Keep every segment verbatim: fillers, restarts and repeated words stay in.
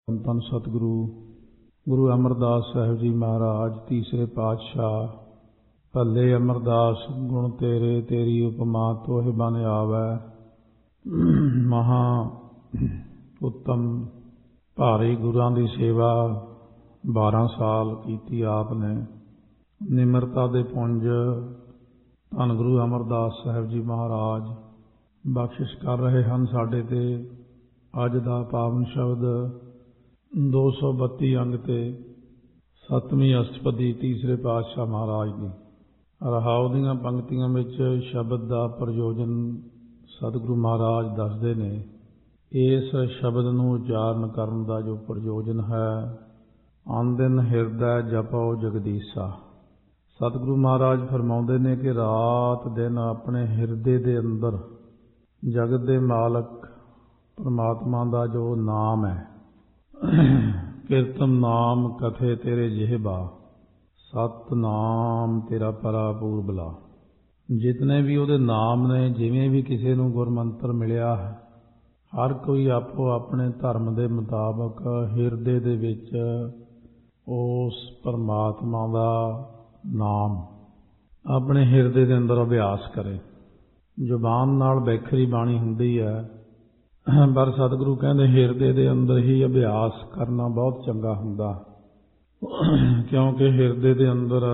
ਧੰਨ ਸਤਿਗੁਰੂ ਗੁਰੂ ਅਮਰਦਾਸ ਸਾਹਿਬ ਜੀ ਮਹਾਰਾਜ ਤੀਸਰੇ ਪਾਤਸ਼ਾਹ। ਭੱਲੇ ਅਮਰਦਾਸ ਗੁਣ ਤੇਰੇ, ਤੇਰੀ ਉਪਮਾ ਤੋਹਿ ਬਨ ਆਵੈ। ਮਹਾ ਉੱਤਮ ਭਾਰੀ ਗੁਰਾਂ ਦੀ ਸੇਵਾ ਬਾਰਾਂ ਸਾਲ ਕੀਤੀ ਆਪ ਨੇ। ਨਿਮਰਤਾ ਦੇ ਪੁੰਜ ਧੰਨ ਗੁਰੂ ਅਮਰਦਾਸ ਸਾਹਿਬ ਜੀ ਮਹਾਰਾਜ ਬਖਸ਼ਿਸ਼ ਕਰ ਰਹੇ ਹਨ ਸਾਡੇ ਤੇ। ਅੱਜ ਦਾ ਪਾਵਨ ਸ਼ਬਦ ਦੋ ਸੌ ਬੱਤੀ ਅੰਗ ਤੇ ਸੱਤਵੀਂ ਅਸ਼ਟਪਦੀ ਤੀਸਰੇ ਪਾਤਸ਼ਾਹ ਮਹਾਰਾਜ ਦੀ। ਰਹਾਉ ਦੀਆਂ ਪੰਕਤੀਆਂ ਵਿੱਚ ਸ਼ਬਦ ਦਾ ਪ੍ਰਯੋਜਨ ਸਤਿਗੁਰੂ ਮਹਾਰਾਜ ਦੱਸਦੇ ਨੇ। ਇਸ ਸ਼ਬਦ ਨੂੰ ਉਚਾਰਨ ਕਰਨ ਦਾ ਜੋ ਪ੍ਰਯੋਜਨ ਹੈ, ਆਨੰਦਿਨ ਹਿਰਦੈ ਜਪੋ ਜਗਦੀਸ਼ਾ। ਸਤਿਗੁਰੂ ਮਹਾਰਾਜ ਫਰਮਾਉਂਦੇ ਨੇ ਕਿ ਰਾਤ ਦਿਨ ਆਪਣੇ ਹਿਰਦੇ ਦੇ ਅੰਦਰ ਜਗਤ ਦੇ ਮਾਲਕ ਪਰਮਾਤਮਾ ਦਾ ਜੋ ਨਾਮ ਹੈ, ਕੀਰਤਨ ਨਾਮ ਕਥੇ ਤੇਰੇ ਜਿਹਬਾ, ਸਤ ਨਾਮ ਤੇਰਾ ਪਰਾਪੂਰ ਬਲਾ। ਜਿਤਨੇ ਵੀ ਉਹਦੇ ਨਾਮ ਨੇ, ਜਿਵੇਂ ਵੀ ਕਿਸੇ ਨੂੰ ਗੁਰਮੰਤਰ ਮਿਲਿਆ ਹੈ, ਹਰ ਕੋਈ ਆਪੋ ਆਪਣੇ ਧਰਮ ਦੇ ਮੁਤਾਬਕ ਹਿਰਦੇ ਦੇ ਵਿੱਚ ਉਸ ਪਰਮਾਤਮਾ ਦਾ ਨਾਮ ਆਪਣੇ ਹਿਰਦੇ ਦੇ ਅੰਦਰ ਅਭਿਆਸ ਕਰੇ। ਜ਼ੁਬਾਨ ਨਾਲ ਬੈਖਰੀ ਬਾਣੀ ਹੁੰਦੀ ਹੈ, ਪਰ ਸਤਿਗੁਰੂ ਕਹਿੰਦੇ ਹਿਰਦੇ ਦੇ ਅੰਦਰ ਹੀ ਅਭਿਆਸ ਕਰਨਾ ਬਹੁਤ ਚੰਗਾ ਹੁੰਦਾ, ਕਿਉਂਕਿ ਹਿਰਦੇ ਦੇ ਅੰਦਰ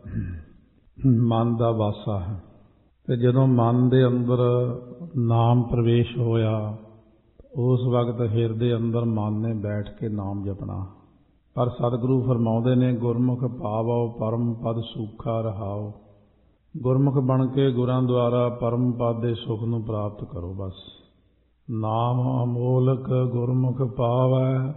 ਮਨ ਦਾ ਵਾਸਾ ਹੈ। ਤੇ ਜਦੋਂ ਮਨ ਦੇ ਅੰਦਰ ਨਾਮ ਪ੍ਰਵੇਸ਼ ਹੋਇਆ, ਉਸ ਵਕਤ ਹਿਰਦੇ ਅੰਦਰ ਮਨ ਨੇ ਬੈਠ ਕੇ ਨਾਮ ਜਪਣਾ। ਪਰ ਸਤਿਗੁਰੂ ਫਰਮਾਉਂਦੇ ਨੇ ਗੁਰਮੁਖ ਪਾਵੋ ਪਰਮ ਪਦ ਸੂਖਾ ਰਹਾਓ। ਗੁਰਮੁਖ ਬਣ ਕੇ ਗੁਰਾਂ ਦੁਆਰਾ ਪਰਮ ਪਦ ਦੇ ਸੁਖ ਨੂੰ ਪ੍ਰਾਪਤ ਕਰੋ। ਬਸ ਨਾਮ ਅਮੋਲਕ ਗੁਰਮੁਖ ਪਾਵੈ,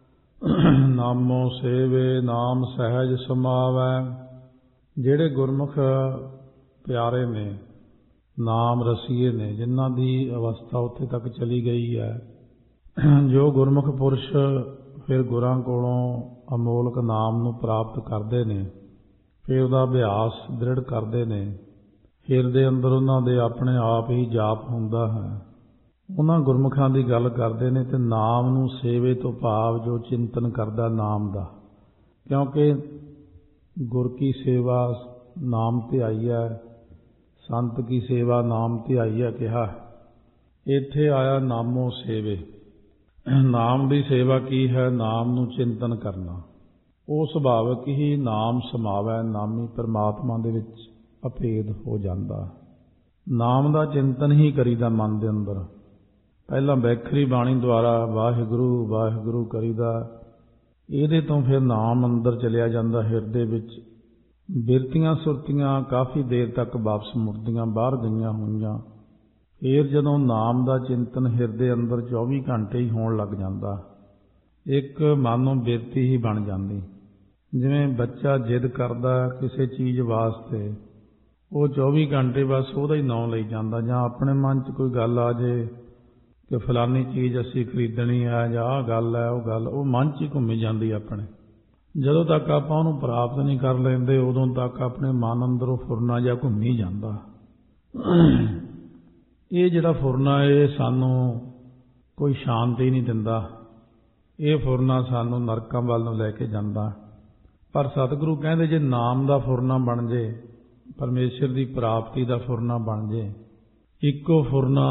ਨਾਮੋ ਸੇਵੇ ਨਾਮ ਸਹਿਜ ਸਮਾਵੈ। ਜਿਹੜੇ ਗੁਰਮੁਖ ਪਿਆਰੇ ਨੇ, ਨਾਮ ਰਸੀਏ ਨੇ, ਜਿਨ੍ਹਾਂ ਦੀ ਅਵਸਥਾ ਉੱਥੇ ਤੱਕ ਚਲੀ ਗਈ ਹੈ, ਜੋ ਗੁਰਮੁਖ ਪੁਰਸ਼ ਫਿਰ ਗੁਰਾਂ ਕੋਲੋਂ ਅਮੋਲਕ ਨਾਮ ਨੂੰ ਪ੍ਰਾਪਤ ਕਰਦੇ ਨੇ, ਫਿਰ ਉਹਦਾ ਅਭਿਆਸ ਦ੍ਰਿੜ ਕਰਦੇ ਨੇ, ਹਿਰਦੇ ਅੰਦਰ ਉਹਨਾਂ ਦੇ ਆਪਣੇ ਆਪ ਹੀ ਜਾਪ ਹੁੰਦਾ ਹੈ। ਉਹਨਾਂ ਗੁਰਮੁਖਾਂ ਦੀ ਗੱਲ ਕਰਦੇ ਨੇ। ਤੇ ਨਾਮ ਨੂੰ ਸੇਵੇ ਤੋਂ ਭਾਵ ਜੋ ਚਿੰਤਨ ਕਰਦਾ ਨਾਮ ਦਾ, ਕਿਉਂਕਿ ਗੁਰ ਕੀ ਸੇਵਾ ਨਾਮ ਧਿਆਈ ਹੈ, ਸੰਤ ਕੀ ਸੇਵਾ ਨਾਮ ਧਿਆਈ ਹੈ ਕਿਹਾ। ਇੱਥੇ ਆਇਆ ਨਾਮੋ ਸੇਵੇ। ਨਾਮ ਦੀ ਸੇਵਾ ਕੀ ਹੈ? ਨਾਮ ਨੂੰ ਚਿੰਤਨ ਕਰਨਾ। ਉਹ ਸੁਭਾਵਿਕ ਹੀ ਨਾਮ ਸਮਾਵੈ, ਨਾਮੀ ਪਰਮਾਤਮਾ ਦੇ ਵਿੱਚ ਅਭੇਦ ਹੋ ਜਾਂਦਾ। ਨਾਮ ਦਾ ਚਿੰਤਨ ਹੀ ਕਰੀਦਾ ਮਨ ਦੇ ਅੰਦਰ। ਪਹਿਲਾਂ ਬੈਖਰੀ ਬਾਣੀ ਦੁਆਰਾ ਵਾਹਿਗੁਰੂ ਵਾਹਿਗੁਰੂ ਕਰੀਦਾ, ਇਹਦੇ ਤੋਂ ਫਿਰ ਨਾਮ ਅੰਦਰ ਚਲਿਆ ਜਾਂਦਾ ਹਿਰਦੇ ਵਿੱਚ। ਬਿਰਤੀਆਂ ਸੁਰਤੀਆਂ ਕਾਫੀ ਦੇਰ ਤੱਕ ਵਾਪਸ ਮੁੜਦੀਆਂ, ਬਾਹਰ ਗਈਆਂ ਹੋਈਆਂ। ਫਿਰ ਜਦੋਂ ਨਾਮ ਦਾ ਚਿੰਤਨ ਹਿਰਦੇ ਅੰਦਰ ਚੌਵੀ ਘੰਟੇ ਹੀ ਹੋਣ ਲੱਗ ਜਾਂਦਾ, ਇੱਕ ਮਾਨੋ ਬਿਰਤੀ ਹੀ ਬਣ ਜਾਂਦੀ। ਜਿਵੇਂ ਬੱਚਾ ਜਿੱਦ ਕਰਦਾ ਕਿਸੇ ਚੀਜ਼ ਵਾਸਤੇ, ਉਹ ਚੌਵੀ ਘੰਟੇ ਬਸ ਉਹਦਾ ਹੀ ਨਾਂ ਲਈ ਜਾਂਦਾ। ਜਾਂ ਆਪਣੇ ਮਨ 'ਚ ਕੋਈ ਗੱਲ ਆ ਜੇ ਕਿ ਫਲਾਨੀ ਚੀਜ਼ ਅਸੀਂ ਖਰੀਦਣੀ ਹੈ, ਜਾਂ ਆਹ ਗੱਲ ਹੈ, ਉਹ ਗੱਲ ਉਹ ਮਨ 'ਚ ਹੀ ਘੁੰਮੀ ਜਾਂਦੀ ਆਪਣੇ। ਜਦੋਂ ਤੱਕ ਆਪਾਂ ਉਹਨੂੰ ਪ੍ਰਾਪਤ ਨਹੀਂ ਕਰ ਲੈਂਦੇ, ਉਦੋਂ ਤੱਕ ਆਪਣੇ ਮਨ ਅੰਦਰੋਂ ਫੁਰਨਾ ਜਿਹਾ ਘੁੰਮੀ ਜਾਂਦਾ। ਇਹ ਜਿਹੜਾ ਫੁਰਨਾ, ਇਹ ਸਾਨੂੰ ਕੋਈ ਸ਼ਾਂਤੀ ਨਹੀਂ ਦਿੰਦਾ। ਇਹ ਫੁਰਨਾ ਸਾਨੂੰ ਨਰਕਾਂ ਵੱਲ ਨੂੰ ਲੈ ਕੇ ਜਾਂਦਾ। ਪਰ ਸਤਿਗੁਰੂ ਕਹਿੰਦੇ ਜੇ ਨਾਮ ਦਾ ਫੁਰਨਾ ਬਣ ਜੇ, ਪਰਮੇਸ਼ਰ ਦੀ ਪ੍ਰਾਪਤੀ ਦਾ ਫੁਰਨਾ ਬਣ ਜੇ, ਇੱਕੋ ਫੁਰਨਾ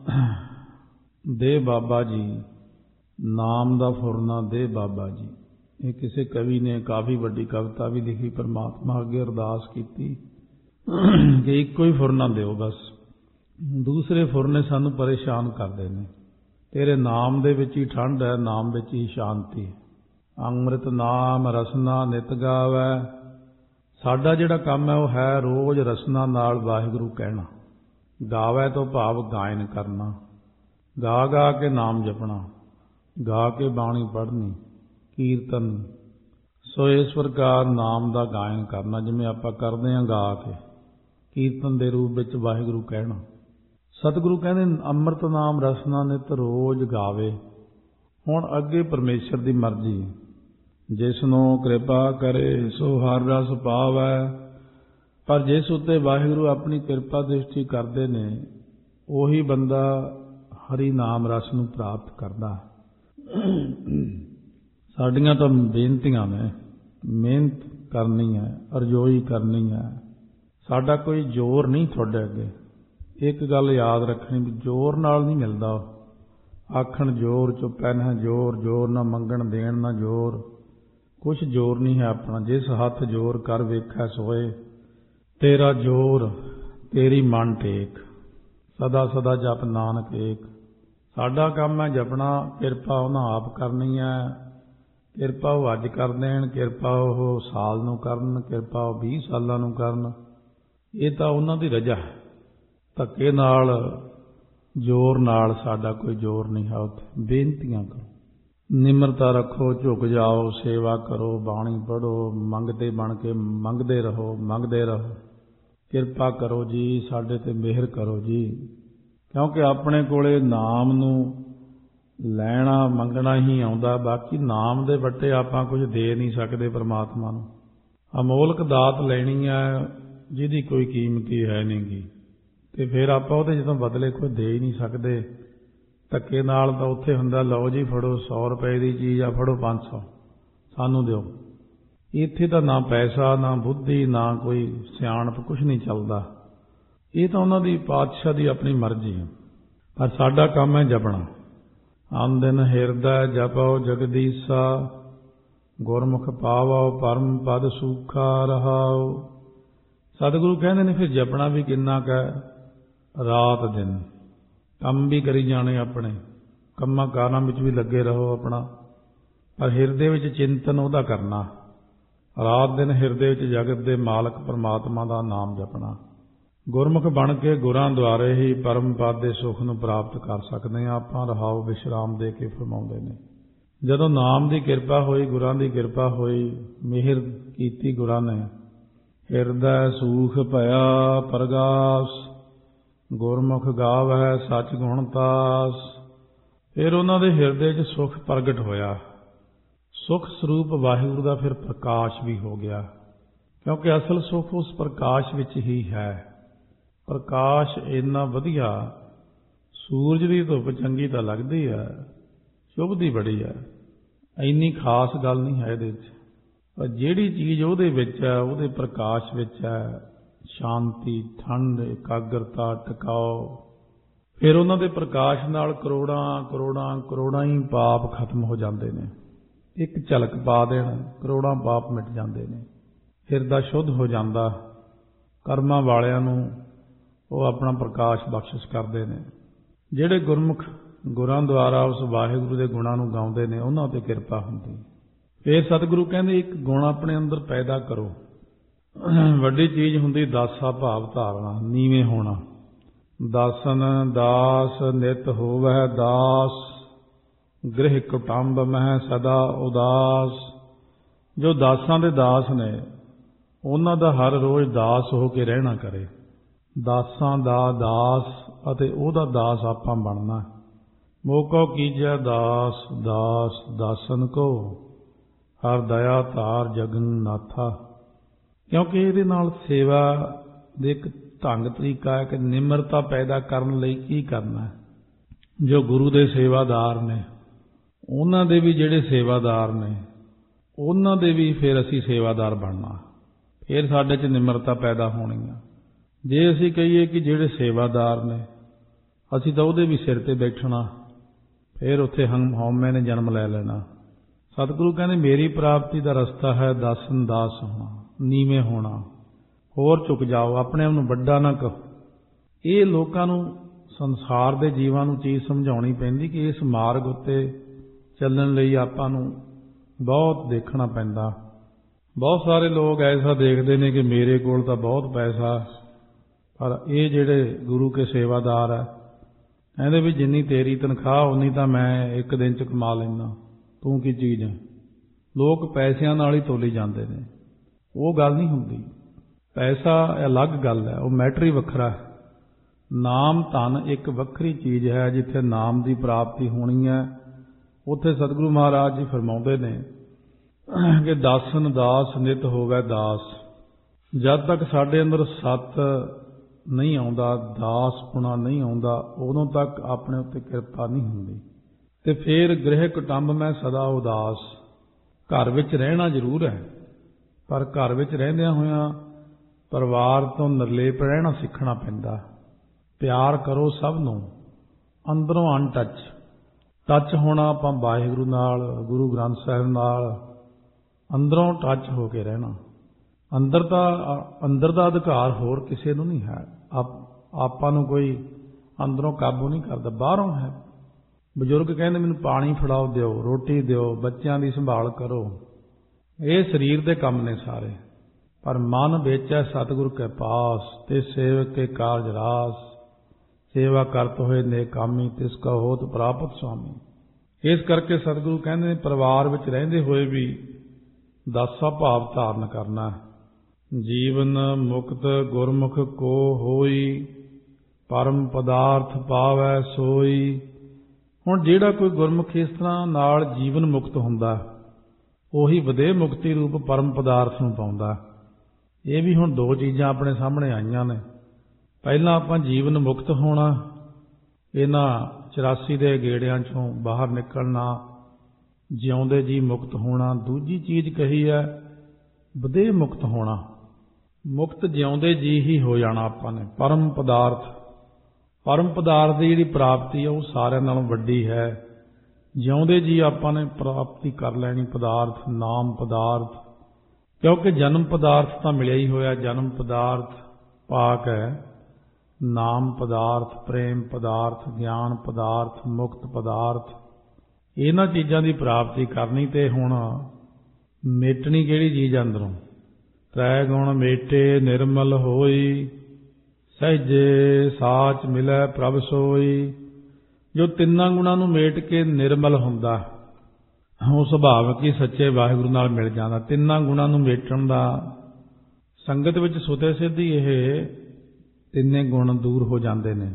ਦੇ ਬਾਬਾ ਜੀ, ਨਾਮ ਦਾ ਫੁਰਨਾ ਦੇ ਬਾਬਾ ਜੀ। ਇਹ ਕਿਸੇ ਕਵੀ ਨੇ ਕਾਫੀ ਵੱਡੀ ਕਵਿਤਾ ਵੀ ਲਿਖੀ, ਪਰਮਾਤਮਾ ਅੱਗੇ ਅਰਦਾਸ ਕੀਤੀ ਕਿ ਇੱਕੋ ਹੀ ਫੁਰਨਾ ਦਿਓ ਬਸ। ਦੂਸਰੇ ਫੁਰਨੇ ਸਾਨੂੰ ਪਰੇਸ਼ਾਨ ਕਰਦੇ ਨੇ। ਤੇਰੇ ਨਾਮ ਦੇ ਵਿੱਚ ਹੀ ਠੰਡ ਹੈ, ਨਾਮ ਵਿੱਚ ਹੀ ਸ਼ਾਂਤੀ। ਅੰਮ੍ਰਿਤ ਨਾਮ ਰਸਨਾ ਨਿਤ ਗਾਵੈ। ਸਾਡਾ ਜਿਹੜਾ ਕੰਮ ਹੈ ਉਹ ਹੈ ਰੋਜ਼ ਰਸਨਾ ਨਾਲ ਵਾਹਿਗੁਰੂ ਕਹਿਣਾ। ਗਾਵੈ ਤੋਂ ਭਾਵ ਗਾਇਨ ਕਰਨਾ, ਗਾ ਗਾ ਕੇ ਨਾਮ ਜਪਣਾ, ਗਾ ਕੇ ਬਾਣੀ ਪੜ੍ਹਨੀ, ਕੀਰਤਨ। ਸੋ ਇਸ ਪ੍ਰਕਾਰ ਨਾਮ ਦਾ ਗਾਇਨ ਕਰਨਾ, ਜਿਵੇਂ ਆਪਾਂ ਕਰਦੇ ਹਾਂ ਗਾ ਕੇ, ਕੀਰਤਨ ਦੇ ਰੂਪ ਵਿੱਚ ਵਾਹਿਗੁਰੂ ਕਹਿਣਾ। ਸਤਿਗੁਰੂ ਕਹਿੰਦੇ ਅੰਮ੍ਰਿਤ ਨਾਮ ਰਸਨਾ ਨਿਤ ਰੋਜ਼ ਗਾਵੇ। ਹੁਣ ਅੱਗੇ ਪਰਮੇਸ਼ਰ ਦੀ ਮਰਜ਼ੀ, ਜਿਸ ਨੂੰ ਕਿਰਪਾ ਕਰੇ ਸੋ ਹਰ ਰਸ ਪਾਵੈ। ਪਰ ਜਿਸ ਉੱਤੇ ਵਾਹਿਗੁਰੂ ਆਪਣੀ ਕਿਰਪਾ ਦ੍ਰਿਸ਼ਟੀ ਕਰਦੇ ਨੇ, ਉਹੀ ਬੰਦਾ ਹਰੀ ਨਾਮ ਰਸ ਨੂੰ ਪ੍ਰਾਪਤ ਕਰਦਾ। ਸਾਡੀਆਂ ਤਾਂ ਬੇਨਤੀਆਂ ਨੇ, ਮਿਹਨਤ ਕਰਨੀ ਹੈ, ਅਰਜ਼ੋਈ ਕਰਨੀ ਹੈ। ਸਾਡਾ ਕੋਈ ਜ਼ੋਰ ਨਹੀਂ ਤੁਹਾਡੇ ਅੱਗੇ। ਇੱਕ ਗੱਲ ਯਾਦ ਰੱਖਣੀ ਵੀ ਜ਼ੋਰ ਨਾਲ ਨਹੀਂ ਮਿਲਦਾ। ਆਖਣ ਜ਼ੋਰ ਚੁੱਪੈ ਨਾ ਜ਼ੋਰ, ਜ਼ੋਰ ਨਾ ਮੰਗਣ ਦੇਣ ਨਾ ਜ਼ੋਰ, ਕੁਛ ਜ਼ੋਰ ਨਹੀਂ ਹੈ ਆਪਣਾ। ਜਿਸ ਹੱਥ ਜ਼ੋਰ ਕਰ ਵੇਖੈ ਸੋਏ, ਤੇਰਾ ਜ਼ੋਰ ਤੇਰੀ ਮਨ ਟੇਕ, ਸਦਾ ਸਦਾ ਜਪ ਨਾਨਕ ਏਕ। ਸਾਡਾ ਕੰਮ ਹੈ ਜਪਣਾ, ਕਿਰਪਾ ਉਹਨਾਂ ਆਪ ਕਰਨੀ ਹੈ। ਕਿਰਪਾ ਉਹ ਅੱਜ ਕਰ ਦੇਣ, ਕਿਰਪਾ ਉਹ ਸਾਲ ਨੂੰ ਕਰਨ, ਕਿਰਪਾ ਉਹ ਵੀਹ ਸਾਲਾਂ ਨੂੰ ਕਰਨ। ਇਹ ਤਾਂ ਉਹਨਾਂ ਦੀ ਰਜਾ ਹੈ। ਧੱਕੇ ਨਾਲ, ਜ਼ੋਰ ਨਾਲ ਸਾਡਾ ਕੋਈ ਜ਼ੋਰ ਨਹੀਂ ਹੈ ਉੱਥੇ। ਬੇਨਤੀਆਂ ਕਰੋ, ਨਿਮਰਤਾ ਰੱਖੋ, ਝੁਕ ਜਾਓ, ਸੇਵਾ ਕਰੋ, ਬਾਣੀ ਪੜ੍ਹੋ, ਮੰਗਦੇ ਬਣ ਕੇ ਮੰਗਦੇ ਰਹੋ, ਮੰਗਦੇ ਰਹੋ। ਕਿਰਪਾ ਕਰੋ ਜੀ, ਸਾਡੇ ਤੇ ਮਿਹਰ ਕਰੋ ਜੀ। ਕਿਉਂਕਿ ਆਪਣੇ ਕੋਲੇ ਨਾਮ ਨੂੰ ਲੈਣਾ ਮੰਗਣਾ ਹੀ ਆਉਂਦਾ। ਬਾਕੀ ਨਾਮ ਦੇ ਵੱਟੇ ਆਪਾਂ ਕੁਝ ਦੇ ਨਹੀਂ ਸਕਦੇ ਪਰਮਾਤਮਾ ਨੂੰ। ਅਮੋਲਕ ਦਾਤ ਲੈਣੀ ਹੈ ਜਿਹਦੀ ਕੋਈ ਕੀਮਤ ਹੀ ਹੈ ਨਹੀਂ ਗੀ, ਤੇ ਫਿਰ ਆਪਾਂ ਉਹਦੇ ਜਦੋਂ ਬਦਲੇ ਕੋਈ ਦੇ ਹੀ ਨਹੀਂ ਸਕਦੇ। ਧੱਕੇ ਨਾਲ ਤਾਂ ਉੱਥੇ ਹੁੰਦਾ, ਲਓ ਜੀ ਫੜੋ ਸੌ ਰੁਪਏ ਦੀ ਚੀਜ਼ ਆ, ਫੜੋ ਪੰਜ ਸੌ ਸਾਨੂੰ ਦਿਓ। ਇੱਥੇ ਤਾਂ ਨਾ ਪੈਸਾ, ਨਾ ਬੁੱਧੀ, ਨਾ ਕੋਈ ਸਿਆਣਪ, ਕੁਛ ਨਹੀਂ ਚੱਲਦਾ। ਇਹ ਤਾਂ ਉਹਨਾਂ ਦੀ ਪਾਤਸ਼ਾਹ ਦੀ ਆਪਣੀ ਮਰਜ਼ੀ ਹੈ। ਪਰ ਸਾਡਾ ਕੰਮ ਹੈ ਜਪਣਾ। ਅੰਨ ਦਿਨ ਹਿਰਦੈ ਜਪਉ ਜਗਦੀਸਾ, ਗੁਰਮੁਖ ਪਾਵਉ ਪਰਮ ਪਦ ਸੂਖਾ ਰਹਾਉ। ਸਤਿਗੁਰੂ ਕਹਿੰਦੇ ਨੇ ਫਿਰ ਜਪਣਾ ਵੀ ਕਿੰਨਾ ਕੁ ਹੈ, ਰਾਤ ਦਿਨ। ਕੰਮ ਵੀ ਕਰੀ ਜਾਣੇ ਆਪਣੇ, ਕੰਮਾਂ ਕਾਰਾਂ ਵਿੱਚ ਵੀ ਲੱਗੇ ਰਹੋ ਆਪਣਾ, ਪਰ ਹਿਰਦੇ ਵਿੱਚ ਚਿੰਤਨ ਉਹਦਾ ਕਰਨਾ। ਰਾਤ ਦਿਨ ਹਿਰਦੇ ਵਿੱਚ ਜਗਤ ਦੇ ਮਾਲਕ ਪਰਮਾਤਮਾ ਦਾ ਨਾਮ ਜਪਣਾ। ਗੁਰਮੁਖ ਬਣ ਕੇ ਗੁਰਾਂ ਦੁਆਰੇ ਹੀ ਪਰਮ ਪਦ ਦੇ ਸੁੱਖ ਨੂੰ ਪ੍ਰਾਪਤ ਕਰ ਸਕਦੇ ਹਾਂ ਆਪਾਂ। ਰਹਾਉ ਵਿਸ਼ਰਾਮ ਦੇ ਕੇ ਫਰਮਾਉਂਦੇ ਨੇ। ਜਦੋਂ ਨਾਮ ਦੀ ਕਿਰਪਾ ਹੋਈ, ਗੁਰਾਂ ਦੀ ਕਿਰਪਾ ਹੋਈ, ਮਿਹਰ ਕੀਤੀ ਗੁਰਾਂ ਨੇ, ਹਿਰਦੈ ਸੂਖ ਭਇਆ ਪ੍ਰਗਾਸ, ਗੁਰਮੁਖ ਗਾਵੈ ਸੱਚ ਗੁਣ ਤਾਸ। ਫਿਰ ਉਹਨਾਂ ਦੇ ਹਿਰਦੇ 'ਚ ਸੁੱਖ ਪ੍ਰਗਟ ਹੋਇਆ। ਸੁੱਖ ਸਰੂਪ ਵਾਹਿਗੁਰੂ ਦਾ ਫਿਰ ਪ੍ਰਕਾਸ਼ ਵੀ ਹੋ ਗਿਆ, ਕਿਉਂਕਿ ਅਸਲ ਸੁੱਖ ਉਸ ਪ੍ਰਕਾਸ਼ ਵਿੱਚ ਹੀ ਹੈ। ਪ੍ਰਕਾਸ਼ ਇੰਨਾ ਵਧੀਆ, ਸੂਰਜ ਦੀ ਧੁੱਪ ਚੰਗੀ ਤਾਂ ਲੱਗਦੀ ਹੈ, ਸ਼ੁਭਦੀ ਬੜੀ ਹੈ, ਇੰਨੀ ਖਾਸ ਗੱਲ ਨਹੀਂ ਹੈ ਇਹਦੇ 'ਚ। ਪਰ ਜਿਹੜੀ ਚੀਜ਼ ਉਹਦੇ ਵਿੱਚ ਹੈ, ਉਹਦੇ ਪ੍ਰਕਾਸ਼ ਵਿੱਚ ਹੈ, ਸ਼ਾਂਤੀ, ਠੰਡ, ਇਕਾਗਰਤਾ, ਟਿਕਾਓ, ਫਿਰ ਉਹਨਾਂ ਦੇ ਪ੍ਰਕਾਸ਼ ਨਾਲ ਕਰੋੜਾਂ ਕਰੋੜਾਂ ਕਰੋੜਾਂ ਹੀ ਪਾਪ ਖਤਮ ਹੋ ਜਾਂਦੇ ਨੇ। ਇੱਕ ਝਲਕ ਪਾ ਦੇਣ, ਕਰੋੜਾਂ ਪਾਪ ਮਿਟ ਜਾਂਦੇ ਨੇ। ਹਿਰਦਾ ਸ਼ੁੱਧ ਹੋ ਜਾਂਦਾ। ਕਰਮਾਂ ਵਾਲਿਆਂ ਨੂੰ ਉਹ ਆਪਣਾ ਪ੍ਰਕਾਸ਼ ਬਖਸ਼ਿਸ਼ ਕਰਦੇ ਨੇ। ਜਿਹੜੇ ਗੁਰਮੁਖ ਗੁਰਾਂ ਦੁਆਰਾ ਉਸ ਵਾਹਿਗੁਰੂ ਦੇ ਗੁਣਾਂ ਨੂੰ ਗਾਉਂਦੇ ਨੇ, ਉਹਨਾਂ 'ਤੇ ਕਿਰਪਾ ਹੁੰਦੀ। ਫਿਰ ਸਤਿਗੁਰੂ ਕਹਿੰਦੇ ਇੱਕ ਗੁਣ ਆਪਣੇ ਅੰਦਰ ਪੈਦਾ ਕਰੋ। ਵੱਡੀ ਚੀਜ਼ ਹੁੰਦੀ ਦਾਸਾ ਭਾਵ ਧਾਰਨਾ, ਨੀਵੇਂ ਹੋਣਾ। ਦਾਸਨ ਦਾਸ ਨਿਤ ਹੋਵੈ ਦਾਸ, ਗ੍ਰਹਿ ਕੁਟੰਬ ਮਹਿ ਸਦਾ ਉਦਾਸ। ਜੋ ਦਾਸਾਂ ਦੇ ਦਾਸ ਨੇ, ਉਹਨਾਂ ਦਾ ਹਰ ਰੋਜ਼ ਦਾਸ ਹੋ ਕੇ ਰਹਿਣਾ ਕਰੇ। ਦਾਸਾਂ ਦਾ ਦਾਸ ਅਤੇ ਉਹਦਾ ਦਾਸ ਆਪਾਂ ਬਣਨਾ। ਮੋਕੋ ਕੀਜੈ ਦਾਸ ਦਾਸ ਦਾਸਨ ਕੋ, ਹਰ ਦਇਆ ਧਾਰ ਜਗਨ ਨਾਥਾ। ਕਿਉਂਕਿ ਇਹਦੇ ਨਾਲ ਸੇਵਾ ਦੇ ਇੱਕ ਢੰਗ ਤਰੀਕਾ ਹੈ ਕਿ ਨਿਮਰਤਾ ਪੈਦਾ ਕਰਨ ਲਈ ਕੀ ਕਰਨਾ ਹੈ। ਜੋ ਗੁਰੂ ਦੇ ਸੇਵਾਦਾਰ ਨੇ, ਉਹਨਾਂ ਦੇ ਵੀ ਜਿਹੜੇ ਸੇਵਾਦਾਰ ਨੇ, ਉਹਨਾਂ ਦੇ ਵੀ ਫਿਰ ਅਸੀਂ ਸੇਵਾਦਾਰ ਬਣਨਾ। ਫਿਰ ਸਾਡੇ 'ਚ ਨਿਮਰਤਾ ਪੈਦਾ ਹੋਣੀ ਆ। ਜੇ ਅਸੀਂ ਕਹੀਏ ਕਿ ਜਿਹੜੇ ਸੇਵਾਦਾਰ ਨੇ, ਅਸੀਂ ਤਾਂ ਉਹਦੇ ਵੀ ਸਿਰ ਤੇ ਬੈਠਣਾ, ਫਿਰ ਉੱਥੇ ਹਮ ਹਉਮੈ ਨੇ ਜਨਮ ਲੈ ਲੈਣਾ। ਸਤਿਗੁਰੂ ਕਹਿੰਦੇ ਮੇਰੀ ਪ੍ਰਾਪਤੀ ਦਾ ਰਸਤਾ ਹੈ ਦਾਸਨ ਦਾਸ ਹੋਣਾ, ਨੀਵੇਂ ਹੋਣਾ, ਹੋਰ ਝੁਕ ਜਾਓ, ਆਪਣੇ ਆਪ ਨੂੰ ਵੱਡਾ ਨਾ ਕਹੋ। ਇਹ ਲੋਕਾਂ ਨੂੰ, ਸੰਸਾਰ ਦੇ ਜੀਵਾਂ ਨੂੰ ਚੀਜ਼ ਸਮਝਾਉਣੀ ਪੈਂਦੀ ਕਿ ਇਸ ਮਾਰਗ ਉੱਤੇ ਚੱਲਣ ਲਈ ਆਪਾਂ ਨੂੰ ਬਹੁਤ ਦੇਖਣਾ ਪੈਂਦਾ। ਬਹੁਤ ਸਾਰੇ ਲੋਕ ਐਸਾ ਦੇਖਦੇ ਨੇ ਕਿ ਮੇਰੇ ਕੋਲ ਤਾਂ ਬਹੁਤ ਪੈਸਾ, ਪਰ ਇਹ ਜਿਹੜੇ ਗੁਰੂ ਕੇ ਸੇਵਾਦਾਰ ਹੈ, ਕਹਿੰਦੇ ਵੀ ਜਿੰਨੀ ਤੇਰੀ ਤਨਖਾਹ ਉਨੀ ਤਾਂ ਮੈਂ ਇੱਕ ਦਿਨ 'ਚ ਕਮਾ ਲੈਂਦਾ, ਤੂੰ ਕੀ ਚੀਜ਼ ਹੈ। ਲੋਕ ਪੈਸਿਆਂ ਨਾਲ ਹੀ ਤੋਲੀ ਜਾਂਦੇ ਨੇ। ਉਹ ਗੱਲ ਨਹੀਂ ਹੁੰਦੀ। ਪੈਸਾ ਅਲੱਗ ਗੱਲ ਹੈ, ਉਹ ਮੈਟਰ ਹੀ ਵੱਖਰਾ ਹੈ। ਨਾਮ ਧਨ ਇੱਕ ਵੱਖਰੀ ਚੀਜ਼ ਹੈ। ਜਿੱਥੇ ਨਾਮ ਦੀ ਪ੍ਰਾਪਤੀ ਹੋਣੀ ਹੈ, ਉੱਥੇ ਸਤਿਗੁਰੂ ਮਹਾਰਾਜ ਜੀ ਫਰਮਾਉਂਦੇ ਨੇ ਕਿ ਦਾਸਨ ਦਾਸ ਨਿਤ ਹੋਵੈ ਦਾਸ। ਜਦ ਤੱਕ ਸਾਡੇ ਅੰਦਰ ਸੱਤ ਨਹੀਂ ਆਉਂਦਾ, ਦਾਸ ਪੁਣਾ ਨਹੀਂ ਆਉਂਦਾ, ਉਦੋਂ ਤੱਕ ਆਪਣੇ ਉੱਤੇ ਕਿਰਪਾ ਨਹੀਂ ਹੁੰਦੀ। ਤੇ ਫਿਰ ਗ੍ਰਹਿ ਕੁਟੰਬ ਮੈਂ ਸਦਾ ਉਦਾਸ। ਘਰ ਵਿੱਚ ਰਹਿਣਾ ਜ਼ਰੂਰ ਹੈ, ਪਰ ਘਰ ਵਿੱਚ ਰਹਿੰਦਿਆਂ ਹੋਇਆਂ ਪਰਿਵਾਰ ਤੋਂ ਨਿਰਲੇਪ ਰਹਿਣਾ ਸਿੱਖਣਾ ਪੈਂਦਾ। ਪਿਆਰ ਕਰੋ ਸਭ ਨੂੰ, ਅੰਦਰੋਂ ਅਨਟੱਚ ਟੱਚ ਹੋਣਾ ਆਪਾਂ ਵਾਹਿਗੁਰੂ ਨਾਲ, ਗੁਰੂ ਗ੍ਰੰਥ ਸਾਹਿਬ ਨਾਲ ਅੰਦਰੋਂ ਟੱਚ ਹੋ ਕੇ ਰਹਿਣਾ। ਅੰਦਰ ਦਾ ਅੰਦਰ ਦਾ ਅਧਿਕਾਰ ਹੋਰ ਕਿਸੇ ਨੂੰ ਨਹੀਂ ਹੈ। ਆਪਾਂ ਨੂੰ ਕੋਈ ਅੰਦਰੋਂ ਕਾਬੂ ਨਹੀਂ ਕਰਦਾ, ਬਾਹਰੋਂ ਹੈ। ਬਜ਼ੁਰਗ ਕਹਿੰਦੇ ਮੈਨੂੰ ਪਾਣੀ ਫੜਾਓ, ਦਿਓ, ਰੋਟੀ ਦਿਓ, ਬੱਚਿਆਂ ਦੀ ਸੰਭਾਲ ਕਰੋ। ਇਹ ਸਰੀਰ ਦੇ ਕੰਮ ਨੇ ਸਾਰੇ, ਪਰ ਮਨ ਵੇਚੈ ਸਤਿਗੁਰ ਕੇ ਪਾਸ, ਤੇ ਸੇਵਕ ਕੇ ਕਾਰਜ ਰਾਸ, ਸੇਵਾ ਕਰਤ ਹੋਏ ਨੇਕਾਮੀ, ਤਿਸ ਕਾ ਹੋਤ ਪ੍ਰਾਪਤ ਸੁਆਮੀ। ਇਸ ਕਰਕੇ ਸਤਿਗੁਰੂ ਕਹਿੰਦੇ ਨੇ ਪਰਿਵਾਰ ਵਿੱਚ ਰਹਿੰਦੇ ਹੋਏ ਵੀ ਦਾਸਾ ਭਾਵ ਧਾਰਨ ਕਰਨਾ। ਜੀਵਨ ਮੁਕਤ ਗੁਰਮੁਖ ਕੋ ਹੋਈ, ਪਰਮ ਪਦਾਰਥ ਪਾਵੈ ਸੋਈ। ਹੁਣ ਜਿਹੜਾ ਕੋਈ ਗੁਰਮੁਖ ਇਸ ਤਰ੍ਹਾਂ ਨਾਲ ਜੀਵਨ ਮੁਕਤ ਹੁੰਦਾ, ਉਹੀ ਵਧੇ ਮੁਕਤੀ ਰੂਪ ਪਰਮ ਪਦਾਰਥ ਨੂੰ ਪਾਉਂਦਾ। ਇਹ ਵੀ ਹੁਣ ਦੋ ਚੀਜ਼ਾਂ ਆਪਣੇ ਸਾਹਮਣੇ ਆਈਆਂ ਨੇ। ਪਹਿਲਾਂ ਆਪਾਂ ਜੀਵਨ ਮੁਕਤ ਹੋਣਾ, ਇਹਨਾਂ ਚੁਰਾਸੀ ਦੇ ਗੇੜਿਆਂ ਚੋਂ ਬਾਹਰ ਨਿਕਲਣਾ, ਜਿਉਂਦੇ ਜੀ ਮੁਕਤ ਹੋਣਾ। ਦੂਜੀ ਚੀਜ਼ ਕਹੀ ਹੈ ਵਧੇ ਮੁਕਤ ਹੋਣਾ। ਮੁਕਤ ਜਿਉਂਦੇ ਜੀ ਹੀ ਹੋ ਜਾਣਾ ਆਪਾਂ ਨੇ। ਪਰਮ ਪਦਾਰਥ, ਪਰਮ ਪਦਾਰਥ ਦੀ ਜਿਹੜੀ ਪ੍ਰਾਪਤੀ ਹੈ ਉਹ ਸਾਰਿਆਂ ਨਾਲੋਂ ਵੱਡੀ ਹੈ। ਜਿਉਂਦੇ ਜੀ ਆਪਾਂ ਨੇ ਪ੍ਰਾਪਤੀ ਕਰ ਲੈਣੀ ਪਦਾਰਥ, ਨਾਮ ਪਦਾਰਥ। ਕਿਉਂਕਿ ਜਨਮ ਪਦਾਰਥ ਤਾਂ ਮਿਲਿਆ ਹੀ ਹੋਇਆ, ਜਨਮ ਪਦਾਰਥ ਪਾਕ ਹੈ। ਨਾਮ ਪਦਾਰਥ, ਪ੍ਰੇਮ ਪਦਾਰਥ, ਗਿਆਨ ਪਦਾਰਥ, ਮੁਕਤ ਪਦਾਰਥ, ਇਹਨਾਂ ਚੀਜ਼ਾਂ ਦੀ ਪ੍ਰਾਪਤੀ ਕਰਨੀ। ਤੇ ਹੁਣ ਮੇਟਣੀ ਕਿਹੜੀ ਚੀਜ਼ ਅੰਦਰੋਂ? ਤ੍ਰੈ ਗੁਣ ਮੇਟੇ ਨਿਰਮਲ ਹੋਈ, ਸਹਿਜੇ ਸਾਚ ਮਿਲੈ ਪ੍ਰਭ ਸੋਈ। ਜੋ ਤਿੰਨਾਂ ਗੁਣਾਂ ਨੂੰ ਮੇਟ ਕੇ ਨਿਰਮਲ ਹੁੰਦਾ, ਉਹ ਸੁਭਾਵਿਕ ਹੀ ਸੱਚੇ ਵਾਹਿਗੁਰੂ ਨਾਲ ਮਿਲ ਜਾਂਦਾ। ਤਿੰਨਾਂ ਗੁਣਾਂ ਨੂੰ ਮੇਟਣ ਦਾ ਸੰਗਤ ਵਿੱਚ ਸੁਤੇ ਸਿੱਧੀ ਇਹ ਤਿੰਨੇ ਗੁਣ ਦੂਰ ਹੋ ਜਾਂਦੇ ਨੇ।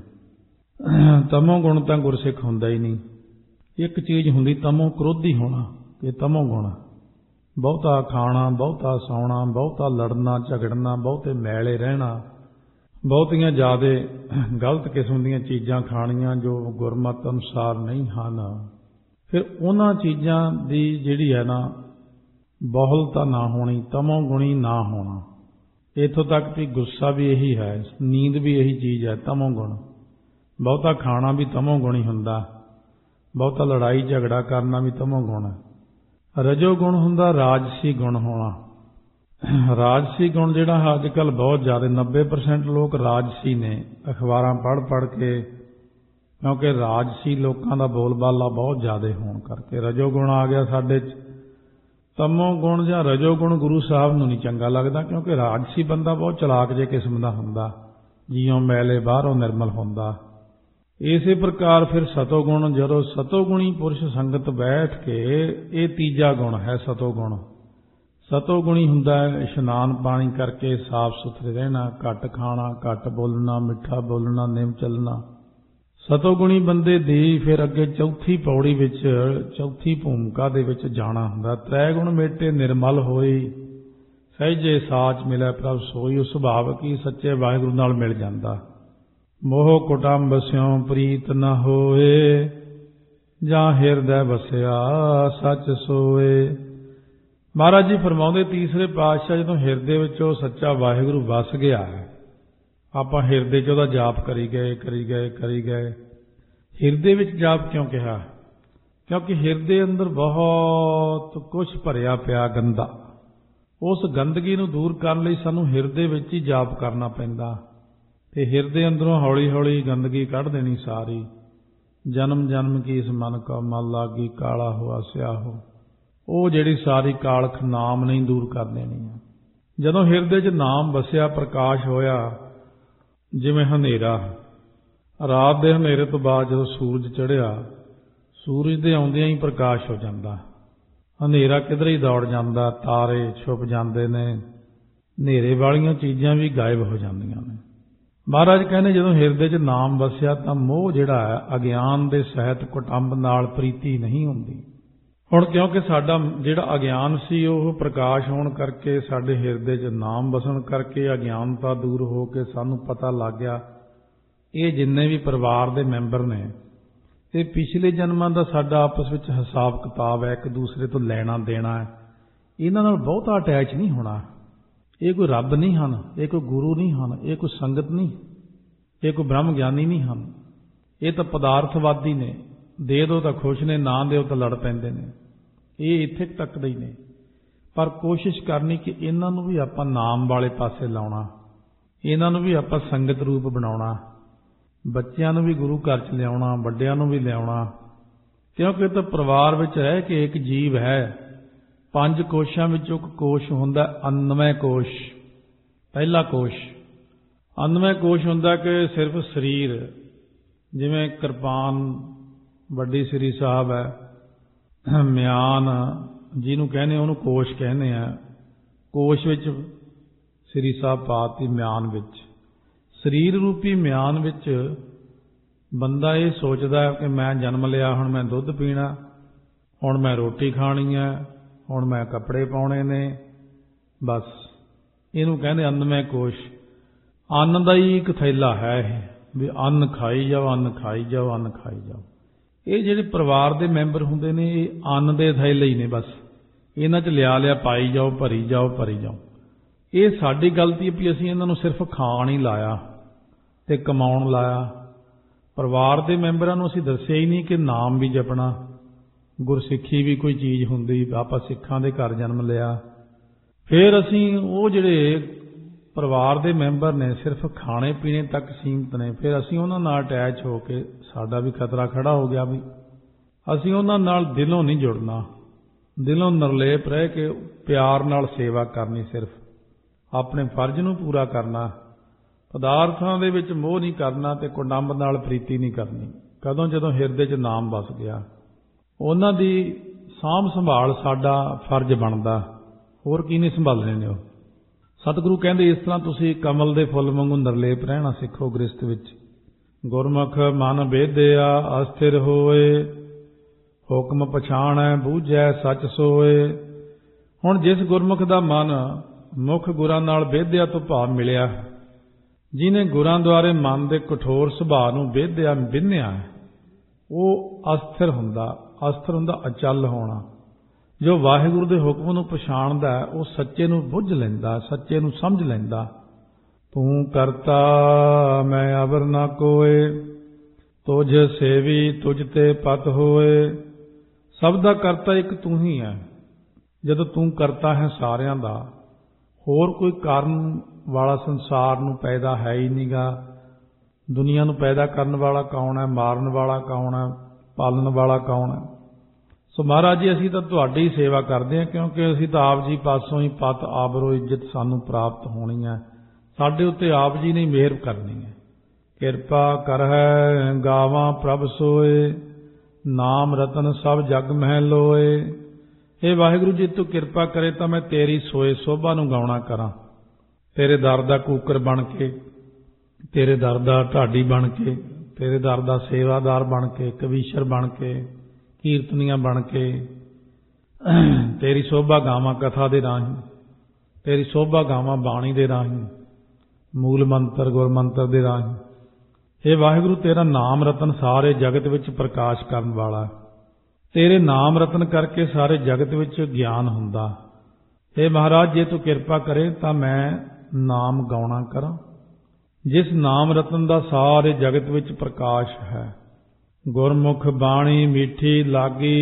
ਤਮੋ ਗੁਣ ਤਾਂ ਗੁਰਸਿੱਖ ਹੁੰਦਾ ਹੀ ਨਹੀਂ। ਇੱਕ ਚੀਜ਼ ਹੁੰਦੀ ਤਮੋ ਕ੍ਰੋਧੀ ਹੋਣਾ, ਇਹ ਤਮੋ ਗੁਣ। ਬਹੁਤਾ ਖਾਣਾ, ਬਹੁਤਾ ਸੌਣਾ, ਬਹੁਤਾ ਲੜਨਾ ਝਗੜਨਾ, ਬਹੁਤੇ ਮੈਲੇ ਰਹਿਣਾ, ਬਹੁਤੀਆਂ ਜ਼ਿਆਦਾ ਗਲਤ ਕਿਸਮ ਦੀਆਂ ਚੀਜ਼ਾਂ ਖਾਣੀਆਂ ਜੋ ਗੁਰਮਤਿ ਅਨੁਸਾਰ ਨਹੀਂ ਹਨ। ਫਿਰ ਉਹਨਾਂ ਚੀਜ਼ਾਂ ਦੀ ਜਿਹੜੀ ਹੈ ਨਾ ਬਹੁਲਤਾ ਨਾ ਹੋਣੀ, ਤਮੋ ਗੁਣੀ ਨਾ ਹੋਣਾ। ਇੱਥੋਂ ਤੱਕ ਵੀ ਗੁੱਸਾ ਵੀ ਇਹੀ ਹੈ, ਨੀਂਦ ਵੀ ਇਹੀ ਚੀਜ਼ ਹੈ, ਤਮੋ ਗੁਣ। ਬਹੁਤਾ ਖਾਣਾ ਵੀ ਤਮੋ ਗੁਣੀ ਹੁੰਦਾ, ਬਹੁਤਾ ਲੜਾਈ ਝਗੜਾ ਕਰਨਾ ਵੀ ਤਮੋ ਗੁਣ ਹੈ। ਰਜੋ ਗੁਣ ਹੁੰਦਾ ਰਾਜਸੀ ਗੁਣ ਹੋਣਾ। ਰਾਜਸੀ ਗੁਣ ਜਿਹੜਾ ਅੱਜ ਕੱਲ੍ਹ ਬਹੁਤ ਜ਼ਿਆਦਾ, ਨੱਬੇ ਪਰਸੈਂਟ ਲੋਕ ਰਾਜਸੀ ਨੇ ਅਖਬਾਰਾਂ ਪੜ੍ਹ ਪੜ੍ਹ ਕੇ, ਕਿਉਂਕਿ ਰਾਜਸੀ ਲੋਕਾਂ ਦਾ ਬੋਲਬਾਲਾ ਬਹੁਤ ਜ਼ਿਆਦਾ ਹੋਣ ਕਰਕੇ ਰਜੋ ਗੁਣ ਆ ਗਿਆ ਸਾਡੇ 'ਚ। ਤਮੋ ਗੁਣ ਜਾਂ ਰਜੋ ਗੁਣ ਗੁਰੂ ਸਾਹਿਬ ਨੂੰ ਨਹੀਂ ਚੰਗਾ ਲੱਗਦਾ, ਕਿਉਂਕਿ ਰਾਜਸੀ ਬੰਦਾ ਬਹੁਤ ਚਲਾਕ ਜਿਹੇ ਕਿਸਮ ਦਾ ਹੁੰਦਾ, ਜੀਓਂ ਮੈਲੇ ਬਾਹਰੋਂ ਨਿਰਮਲ ਹੁੰਦਾ। ਇਸੇ ਪ੍ਰਕਾਰ ਫਿਰ ਸਤੋ ਗੁਣ, ਜਦੋਂ ਸਤੋ ਗੁਣੀ ਪੁਰਸ਼ ਸੰਗਤ ਬੈਠ ਕੇ, ਇਹ ਤੀਜਾ ਗੁਣ ਹੈ ਸਤੋ ਗੁਣ। ਸਤੋ ਗੁਣੀ ਹੁੰਦਾ ਹੈ ਇਸ਼ਨਾਨ ਪਾਣੀ ਕਰਕੇ ਸਾਫ ਸੁਥਰੇ ਰਹਿਣਾ, ਘੱਟ ਖਾਣਾ, ਘੱਟ ਬੋਲਣਾ, ਮਿੱਠਾ ਬੋਲਣਾ, ਨਿਮ ਚੱਲਣਾ। ਸਤੋ ਗੁਣੀ ਬੰਦੇ ਦੀ ਫਿਰ ਅੱਗੇ ਚੌਥੀ ਪੌੜੀ ਵਿੱਚ, ਚੌਥੀ ਭੂਮਿਕਾ ਦੇ ਵਿੱਚ ਜਾਣਾ ਹੁੰਦਾ। ਤ੍ਰੈ ਗੁਣ ਮੇਟੇ ਨਿਰਮਲ ਹੋਈ, ਸਹਿਜੇ ਸਾਚ ਮਿਲੈ ਪ੍ਰਭ ਸੋਈ। ਉਹ ਸੁਭਾਵਿਕ ਹੀ ਸੱਚੇ ਵਾਹਿਗੁਰੂ ਨਾਲ ਮਿਲ ਜਾਂਦਾ। ਮੋਹ ਕੁਟੰਬ ਸਿਉ ਪ੍ਰੀਤ ਨ ਹੋਏ, ਜਾਂ ਹਿਰਦੈ ਵਸਿਆ ਸੱਚ ਸੋਏ। ਮਹਾਰਾਜ ਜੀ ਫਰਮਾਉਂਦੇ ਤੀਸਰੇ ਪਾਤਸ਼ਾਹ, ਜਦੋਂ ਹਿਰਦੇ ਵਿੱਚ ਉਹ ਸੱਚਾ ਵਾਹਿਗੁਰੂ ਵਸ ਗਿਆ ਹੈ, ਆਪਾਂ ਹਿਰਦੇ 'ਚ ਉਹਦਾ ਜਾਪ ਕਰੀ ਗਏ ਕਰੀ ਗਏ ਕਰੀ ਗਏ। ਹਿਰਦੇ ਵਿੱਚ ਜਾਪ ਕਿਉਂ ਕਿਹਾ? ਕਿਉਂਕਿ ਹਿਰਦੇ ਅੰਦਰ ਬਹੁਤ ਕੁਝ ਭਰਿਆ ਪਿਆ ਗੰਦਾ। ਉਸ ਗੰਦਗੀ ਨੂੰ ਦੂਰ ਕਰਨ ਲਈ ਸਾਨੂੰ ਹਿਰਦੇ ਵਿੱਚ ਹੀ ਜਾਪ ਕਰਨਾ ਪੈਂਦਾ। ਤੇ ਹਿਰਦੇ ਅੰਦਰੋਂ ਹੌਲੀ ਹੌਲੀ ਗੰਦਗੀ ਕੱਢ ਦੇਣੀ ਸਾਰੀ। ਜਨਮ ਜਨਮ ਕੀ ਇਸ ਮਨ ਕਾ ਮਲ ਲਾਗੀ, ਕਾਲਾ ਹੋਆ ਸਿਆਹੋ। ਉਹ ਜਿਹੜੀ ਸਾਰੀ ਕਾਲਖ ਨਾਮ ਨਹੀਂ ਦੂਰ ਕਰ ਦੇਣੀ ਹੈ। ਜਦੋਂ ਹਿਰਦੇ 'ਚ ਨਾਮ ਵਸਿਆ, ਪ੍ਰਕਾਸ਼ ਹੋਇਆ, ਜਿਵੇਂ ਹਨੇਰਾ, ਰਾਤ ਦੇ ਹਨੇਰੇ ਤੋਂ ਬਾਅਦ ਜਦੋਂ ਸੂਰਜ ਚੜ੍ਹਿਆ, ਸੂਰਜ ਦੇ ਆਉਂਦਿਆਂ ਹੀ ਪ੍ਰਕਾਸ਼ ਹੋ ਜਾਂਦਾ। ਹਨੇਰਾ ਕਿਧਰੇ ਹੀ ਦੌੜ ਜਾਂਦਾ, ਤਾਰੇ ਛੁਪ ਜਾਂਦੇ ਨੇ, ਹਨੇਰੇ ਵਾਲੀਆਂ ਚੀਜ਼ਾਂ ਵੀ ਗਾਇਬ ਹੋ ਜਾਂਦੀਆਂ ਨੇ। ਮਹਾਰਾਜ ਕਹਿੰਦੇ ਜਦੋਂ ਹਿਰਦੇ 'ਚ ਨਾਮ ਵਸਿਆ ਤਾਂ ਮੋਹ ਜਿਹੜਾ ਹੈ ਅਗਿਆਨ ਦੇ ਸਹਿਤ ਕੁਟੰਬ ਨਾਲ ਪ੍ਰੀਤੀ ਨਹੀਂ ਹੁੰਦੀ। ਹੁਣ ਕਿਉਂਕਿ ਸਾਡਾ ਜਿਹੜਾ ਅਗਿਆਨ ਸੀ ਉਹ ਪ੍ਰਕਾਸ਼ ਹੋਣ ਕਰਕੇ, ਸਾਡੇ ਹਿਰਦੇ 'ਚ ਨਾਮ ਵਸਣ ਕਰਕੇ ਅਗਿਆਨਤਾ ਦੂਰ ਹੋ ਕੇ ਸਾਨੂੰ ਪਤਾ ਲੱਗ ਗਿਆ ਇਹ ਜਿੰਨੇ ਵੀ ਪਰਿਵਾਰ ਦੇ ਮੈਂਬਰ ਨੇ, ਇਹ ਪਿਛਲੇ ਜਨਮਾਂ ਦਾ ਸਾਡਾ ਆਪਸ ਵਿੱਚ ਹਿਸਾਬ ਕਿਤਾਬ ਹੈ, ਇੱਕ ਦੂਸਰੇ ਤੋਂ ਲੈਣਾ ਦੇਣਾ ਹੈ। ਇਹਨਾਂ ਨਾਲ ਬਹੁਤਾ ਅਟੈਚ ਨਹੀਂ ਹੋਣਾ। ਇਹ ਕੋਈ ਰੱਬ ਨਹੀਂ ਹਨ, ਇਹ ਕੋਈ ਗੁਰੂ ਨਹੀਂ ਹਨ, ਇਹ ਕੋਈ ਸੰਗਤ ਨਹੀਂ, ਇਹ ਕੋਈ ਬ੍ਰਹਮ ਗਿਆਨੀ ਨਹੀਂ ਹਨ। ਇਹ ਤਾਂ ਪਦਾਰਥਵਾਦੀ ਨੇ, ਦੇ ਦਿਓ ਤਾਂ ਖੁਸ਼ ਨੇ, ਨਾ ਦਿਓ ਤਾਂ ਲੜ ਪੈਂਦੇ ਨੇ। ਇਹ ਇੱਥੇ ਤੱਕ ਦੇ ਹੀ ਨੇ। ਪਰ ਕੋਸ਼ਿਸ਼ ਕਰਨੀ ਕਿ ਇਹਨਾਂ ਨੂੰ ਵੀ ਆਪਾਂ ਨਾਮ ਵਾਲੇ ਪਾਸੇ ਲਾਉਣਾ, ਇਹਨਾਂ ਨੂੰ ਵੀ ਆਪਾਂ ਸੰਗਤ ਰੂਪ ਬਣਾਉਣਾ, ਬੱਚਿਆਂ ਨੂੰ ਵੀ ਗੁਰੂ ਘਰ 'ਚ ਲਿਆਉਣਾ, ਵੱਡਿਆਂ ਨੂੰ ਵੀ ਲਿਆਉਣਾ। ਕਿਉਂਕਿ ਇਹ ਤਾਂ ਪਰਿਵਾਰ ਵਿੱਚ ਰਹਿ ਕੇ ਇੱਕ ਜੀਵ ਹੈ। ਪੰਜ ਕੋਸ਼ਾਂ ਵਿੱਚੋਂ ਇੱਕ ਕੋਸ਼ ਹੁੰਦਾ ਅੰਨਮੈ ਕੋਸ਼, ਪਹਿਲਾ ਕੋਸ਼। ਅੰਨਮੈ ਕੋਸ਼ ਹੁੰਦਾ ਕਿ ਸਿਰਫ ਸਰੀਰ, ਜਿਵੇਂ ਕਿਰਪਾਨ ਵੱਡੀ ਸ੍ਰੀ ਸਾਹਿਬ ਹੈ, ਮਿਆਨ ਜਿਹਨੂੰ ਕਹਿੰਦੇ ਉਹਨੂੰ ਕੋਸ਼ ਕਹਿੰਦੇ ਆ। ਕੋਸ਼ ਵਿੱਚ ਸ੍ਰੀ ਸਾਹਿਬ ਪਾਤੀ ਮਿਆਨ ਵਿੱਚ। ਸਰੀਰ ਰੂਪੀ ਮਿਆਨ ਵਿੱਚ ਬੰਦਾ ਇਹ ਸੋਚਦਾ ਕਿ ਮੈਂ ਜਨਮ ਲਿਆ, ਹੁਣ ਮੈਂ ਦੁੱਧ ਪੀਣਾ, ਹੁਣ ਮੈਂ ਰੋਟੀ ਖਾਣੀ ਹੈ, ਹੁਣ ਮੈਂ ਕੱਪੜੇ ਪਾਉਣੇ ਨੇ, ਬਸ ਇਹਨੂੰ ਕਹਿੰਦੇ ਅੰਨਮੈ ਕੋਸ਼। ਅੰਨ ਦਾ ਹੀ ਇੱਕ ਥੈਲਾ ਹੈ ਇਹ, ਵੀ ਅੰਨ ਖਾਈ ਜਾਓ, ਅੰਨ ਖਾਈ ਜਾਓ, ਅੰਨ ਖਾਈ ਜਾਓ। ਇਹ ਜਿਹੜੇ ਪਰਿਵਾਰ ਦੇ ਮੈਂਬਰ ਹੁੰਦੇ ਨੇ, ਇਹ ਅੰਨ ਦੇ ਥੈਲੇ ਹੀ ਨੇ, ਬਸ ਇਹਨਾਂ 'ਚ ਲਿਆ ਲਿਆ ਪਾਈ ਜਾਓ, ਭਰੀ ਜਾਓ, ਭਰੀ ਜਾਓ। ਇਹ ਸਾਡੀ ਗਲਤੀ ਵੀ ਅਸੀਂ ਇਹਨਾਂ ਨੂੰ ਸਿਰਫ ਖਾਣ ਹੀ ਲਾਇਆ ਤੇ ਕਮਾਉਣ ਲਾਇਆ। ਪਰਿਵਾਰ ਦੇ ਮੈਂਬਰਾਂ ਨੂੰ ਅਸੀਂ ਦੱਸਿਆ ਹੀ ਨਹੀਂ ਕਿ ਨਾਮ ਵੀ ਜਪਣਾ, ਗੁਰਸਿੱਖੀ ਵੀ ਕੋਈ ਚੀਜ਼ ਹੁੰਦੀ। ਆਪਾਂ ਸਿੱਖਾਂ ਦੇ ਘਰ ਜਨਮ ਲਿਆ। ਫਿਰ ਅਸੀਂ ਉਹ ਜਿਹੜੇ ਪਰਿਵਾਰ ਦੇ ਮੈਂਬਰ ਨੇ ਸਿਰਫ ਖਾਣੇ ਪੀਣੇ ਤੱਕ ਸੀਮਤ ਨੇ, ਫਿਰ ਅਸੀਂ ਉਹਨਾਂ ਨਾਲ ਅਟੈਚ ਹੋ ਕੇ ਸਾਡਾ ਵੀ ਖਤਰਾ ਖੜਾ ਹੋ ਗਿਆ ਵੀ ਅਸੀਂ ਉਹਨਾਂ ਨਾਲ ਦਿਲੋਂ ਨਹੀਂ ਜੁੜਨਾ, ਦਿਲੋਂ ਨਿਰਲੇਪ ਰਹਿ ਕੇ ਪਿਆਰ ਨਾਲ ਸੇਵਾ ਕਰਨੀ, ਸਿਰਫ ਆਪਣੇ ਫਰਜ਼ ਨੂੰ ਪੂਰਾ ਕਰਨਾ, ਪਦਾਰਥਾਂ ਦੇ ਵਿੱਚ ਮੋਹ ਨਹੀਂ ਕਰਨਾ ਤੇ ਕੁਡੰਬ ਨਾਲ ਪ੍ਰੀਤੀ ਨਹੀਂ ਕਰਨੀ। ਕਦੋਂ ਜਦੋਂ ਹਿਰਦੇ 'ਚ ਨਾਮ ਵਸ ਗਿਆ, ਉਹਨਾਂ ਦੀ ਸਾਂਭ ਸੰਭਾਲ ਸਾਡਾ ਫਰਜ਼ ਬਣਦਾ, ਹੋਰ ਕੀ ਨਹੀਂ ਸੰਭਾਲਣੇ ਨੇ ਉਹ। ਸਤਿਗੁਰੂ ਕਹਿੰਦੇ ਇਸ ਤਰ੍ਹਾਂ ਤੁਸੀਂ ਕਮਲ ਦੇ ਫੁੱਲ ਵਾਂਗੂ ਨਿਰਲੇਪ ਰਹਿਣਾ ਸਿੱਖੋ ਗ੍ਰਸਥ ਵਿੱਚ। ਗੁਰਮੁਖ ਮਨ ਬੇਦਿਆ ਅਸਥਿਰ ਹੋਏ, ਹੁਕਮ ਪਛਾਣੈ ਬੂਝੈ ਸੱਚ ਸੋਏ। ਹੁਣ ਜਿਸ ਗੁਰਮੁਖ ਦਾ ਮਨ ਮੁੱਖ ਗੁਰਾਂ ਨਾਲ ਬੇਦਿਆ ਤੋਂ ਭਾਵ ਮਿਲਿਆ, ਜਿਹਨੇ ਗੁਰਾਂ ਦੁਆਰੇ ਮਨ ਦੇ ਕਠੋਰ ਸੁਭਾਅ ਨੂੰ ਬੇਦਿਆ ਬਿੰਨਿਆ, ਉਹ ਅਸਥਿਰ ਹੁੰਦਾ। ਅਸਥਿਰ ਹੁੰਦਾ ਅਚਲ ਹੋਣਾ। ਜੋ ਵਾਹਿਗੁਰੂ ਦੇ ਹੁਕਮ ਨੂੰ ਪਛਾਣਦਾ, ਉਹ ਸੱਚੇ ਨੂੰ ਬੁੱਝ ਲੈਂਦਾ, ਸੱਚੇ ਨੂੰ ਸਮਝ ਲੈਂਦਾ। ਤੂੰ ਕਰਤਾ ਮੈਂ ਅਵਰ ਨਾ ਕੋਏ, ਤੁਝ ਸੇਵੀ ਤੁਝ ਤੇ ਪਤ ਹੋਏ। ਸਭ ਦਾ ਕਰਤਾ ਇੱਕ ਤੂੰ ਹੀ ਹੈ। ਜਦੋਂ ਤੂੰ ਕਰਤਾ ਹੈ ਸਾਰਿਆਂ ਦਾ, ਹੋਰ ਕੋਈ ਕਾਰਨ ਵਾਲਾ ਸੰਸਾਰ ਨੂੰ ਪੈਦਾ ਹੈ ਹੀ ਨਹੀਂਗਾ। ਦੁਨੀਆ ਨੂੰ ਪੈਦਾ ਕਰਨ ਵਾਲਾ ਕੌਣ ਹੈ? ਮਾਰਨ ਵਾਲਾ ਕੌਣ ਹੈ? ਪਾਲਣ ਵਾਲਾ ਕੌਣ ਹੈ? ਸੋ ਮਹਾਰਾਜ ਜੀ, ਅਸੀਂ ਤਾਂ ਤੁਹਾਡੀ ਸੇਵਾ ਕਰਦੇ ਹਾਂ, ਕਿਉਂਕਿ ਅਸੀਂ ਤਾਂ ਆਪ ਜੀ ਪਾਸੋਂ ਹੀ ਪਤ ਆਬਰੋ ਇੱਜ਼ਤ ਸਾਨੂੰ ਪ੍ਰਾਪਤ ਹੋਣੀ ਹੈ। ਸਾਡੇ ਉੱਤੇ ਆਪ ਜੀ ਨੇ ਮਿਹਰ ਕਰਨੀ ਹੈ। ਕਿਰਪਾ ਕਰਹਿ ਗਾਵਾਂ ਪ੍ਰਭ ਸੋਏ, ਨਾਮ ਰਤਨ ਸਭ ਜਗ ਮਹਿ ਲੋਏ। ਇਹ ਵਾਹਿਗੁਰੂ ਜੀ, ਤੂੰ ਕਿਰਪਾ ਕਰੇ ਤਾਂ ਮੈਂ ਤੇਰੀ ਸੋਏ ਸੋਭਾ ਨੂੰ ਗਾਉਣਾ ਕਰਾਂ, ਤੇਰੇ ਦਰ ਦਾ ਕੂਕਰ ਬਣ ਕੇ, ਤੇਰੇ ਦਰ ਦਾ ਢਾਡੀ ਬਣ ਕੇ, ਤੇਰੇ ਦਰ ਦਾ ਸੇਵਾਦਾਰ ਬਣ ਕੇ, ਕਵੀਸ਼ਰ ਬਣ ਕੇ, ਕੀਰਤਨੀਆਂ ਬਣ ਕੇ ਤੇਰੀ ਸੋਭਾ ਗਾਵਾਂ ਕਥਾ ਦੇ ਰਾਹੀਂ, ਤੇਰੀ ਸੋਭਾ ਗਾਵਾਂ ਬਾਣੀ ਦੇ ਰਾਹੀਂ, ਮੂਲ ਮੰਤਰ ਗੁਰ ਮੰਤਰ ਦੇ ਰਾਹੀਂ। ਇਹ ਵਾਹਿਗੁਰੂ, ਤੇਰਾ ਨਾਮ ਰਤਨ ਸਾਰੇ ਜਗਤ ਵਿੱਚ ਪ੍ਰਕਾਸ਼ ਕਰਨ ਵਾਲਾ। ਤੇਰੇ ਨਾਮ ਰਤਨ ਕਰਕੇ ਸਾਰੇ ਜਗਤ ਵਿੱਚ ਗਿਆਨ ਹੁੰਦਾ। ਇਹ ਮਹਾਰਾਜ, ਜੇ ਤੂੰ ਕਿਰਪਾ ਕਰੇ ਤਾਂ ਮੈਂ ਨਾਮ ਗਾਉਣਾ ਕਰਾਂ, ਜਿਸ ਨਾਮ ਰਤਨ ਦਾ ਸਾਰੇ ਜਗਤ ਵਿੱਚ ਪ੍ਰਕਾਸ਼ ਹੈ। ਗੁਰਮੁਖ ਬਾਣੀ ਮੀਠੀ ਲਾਗੀ,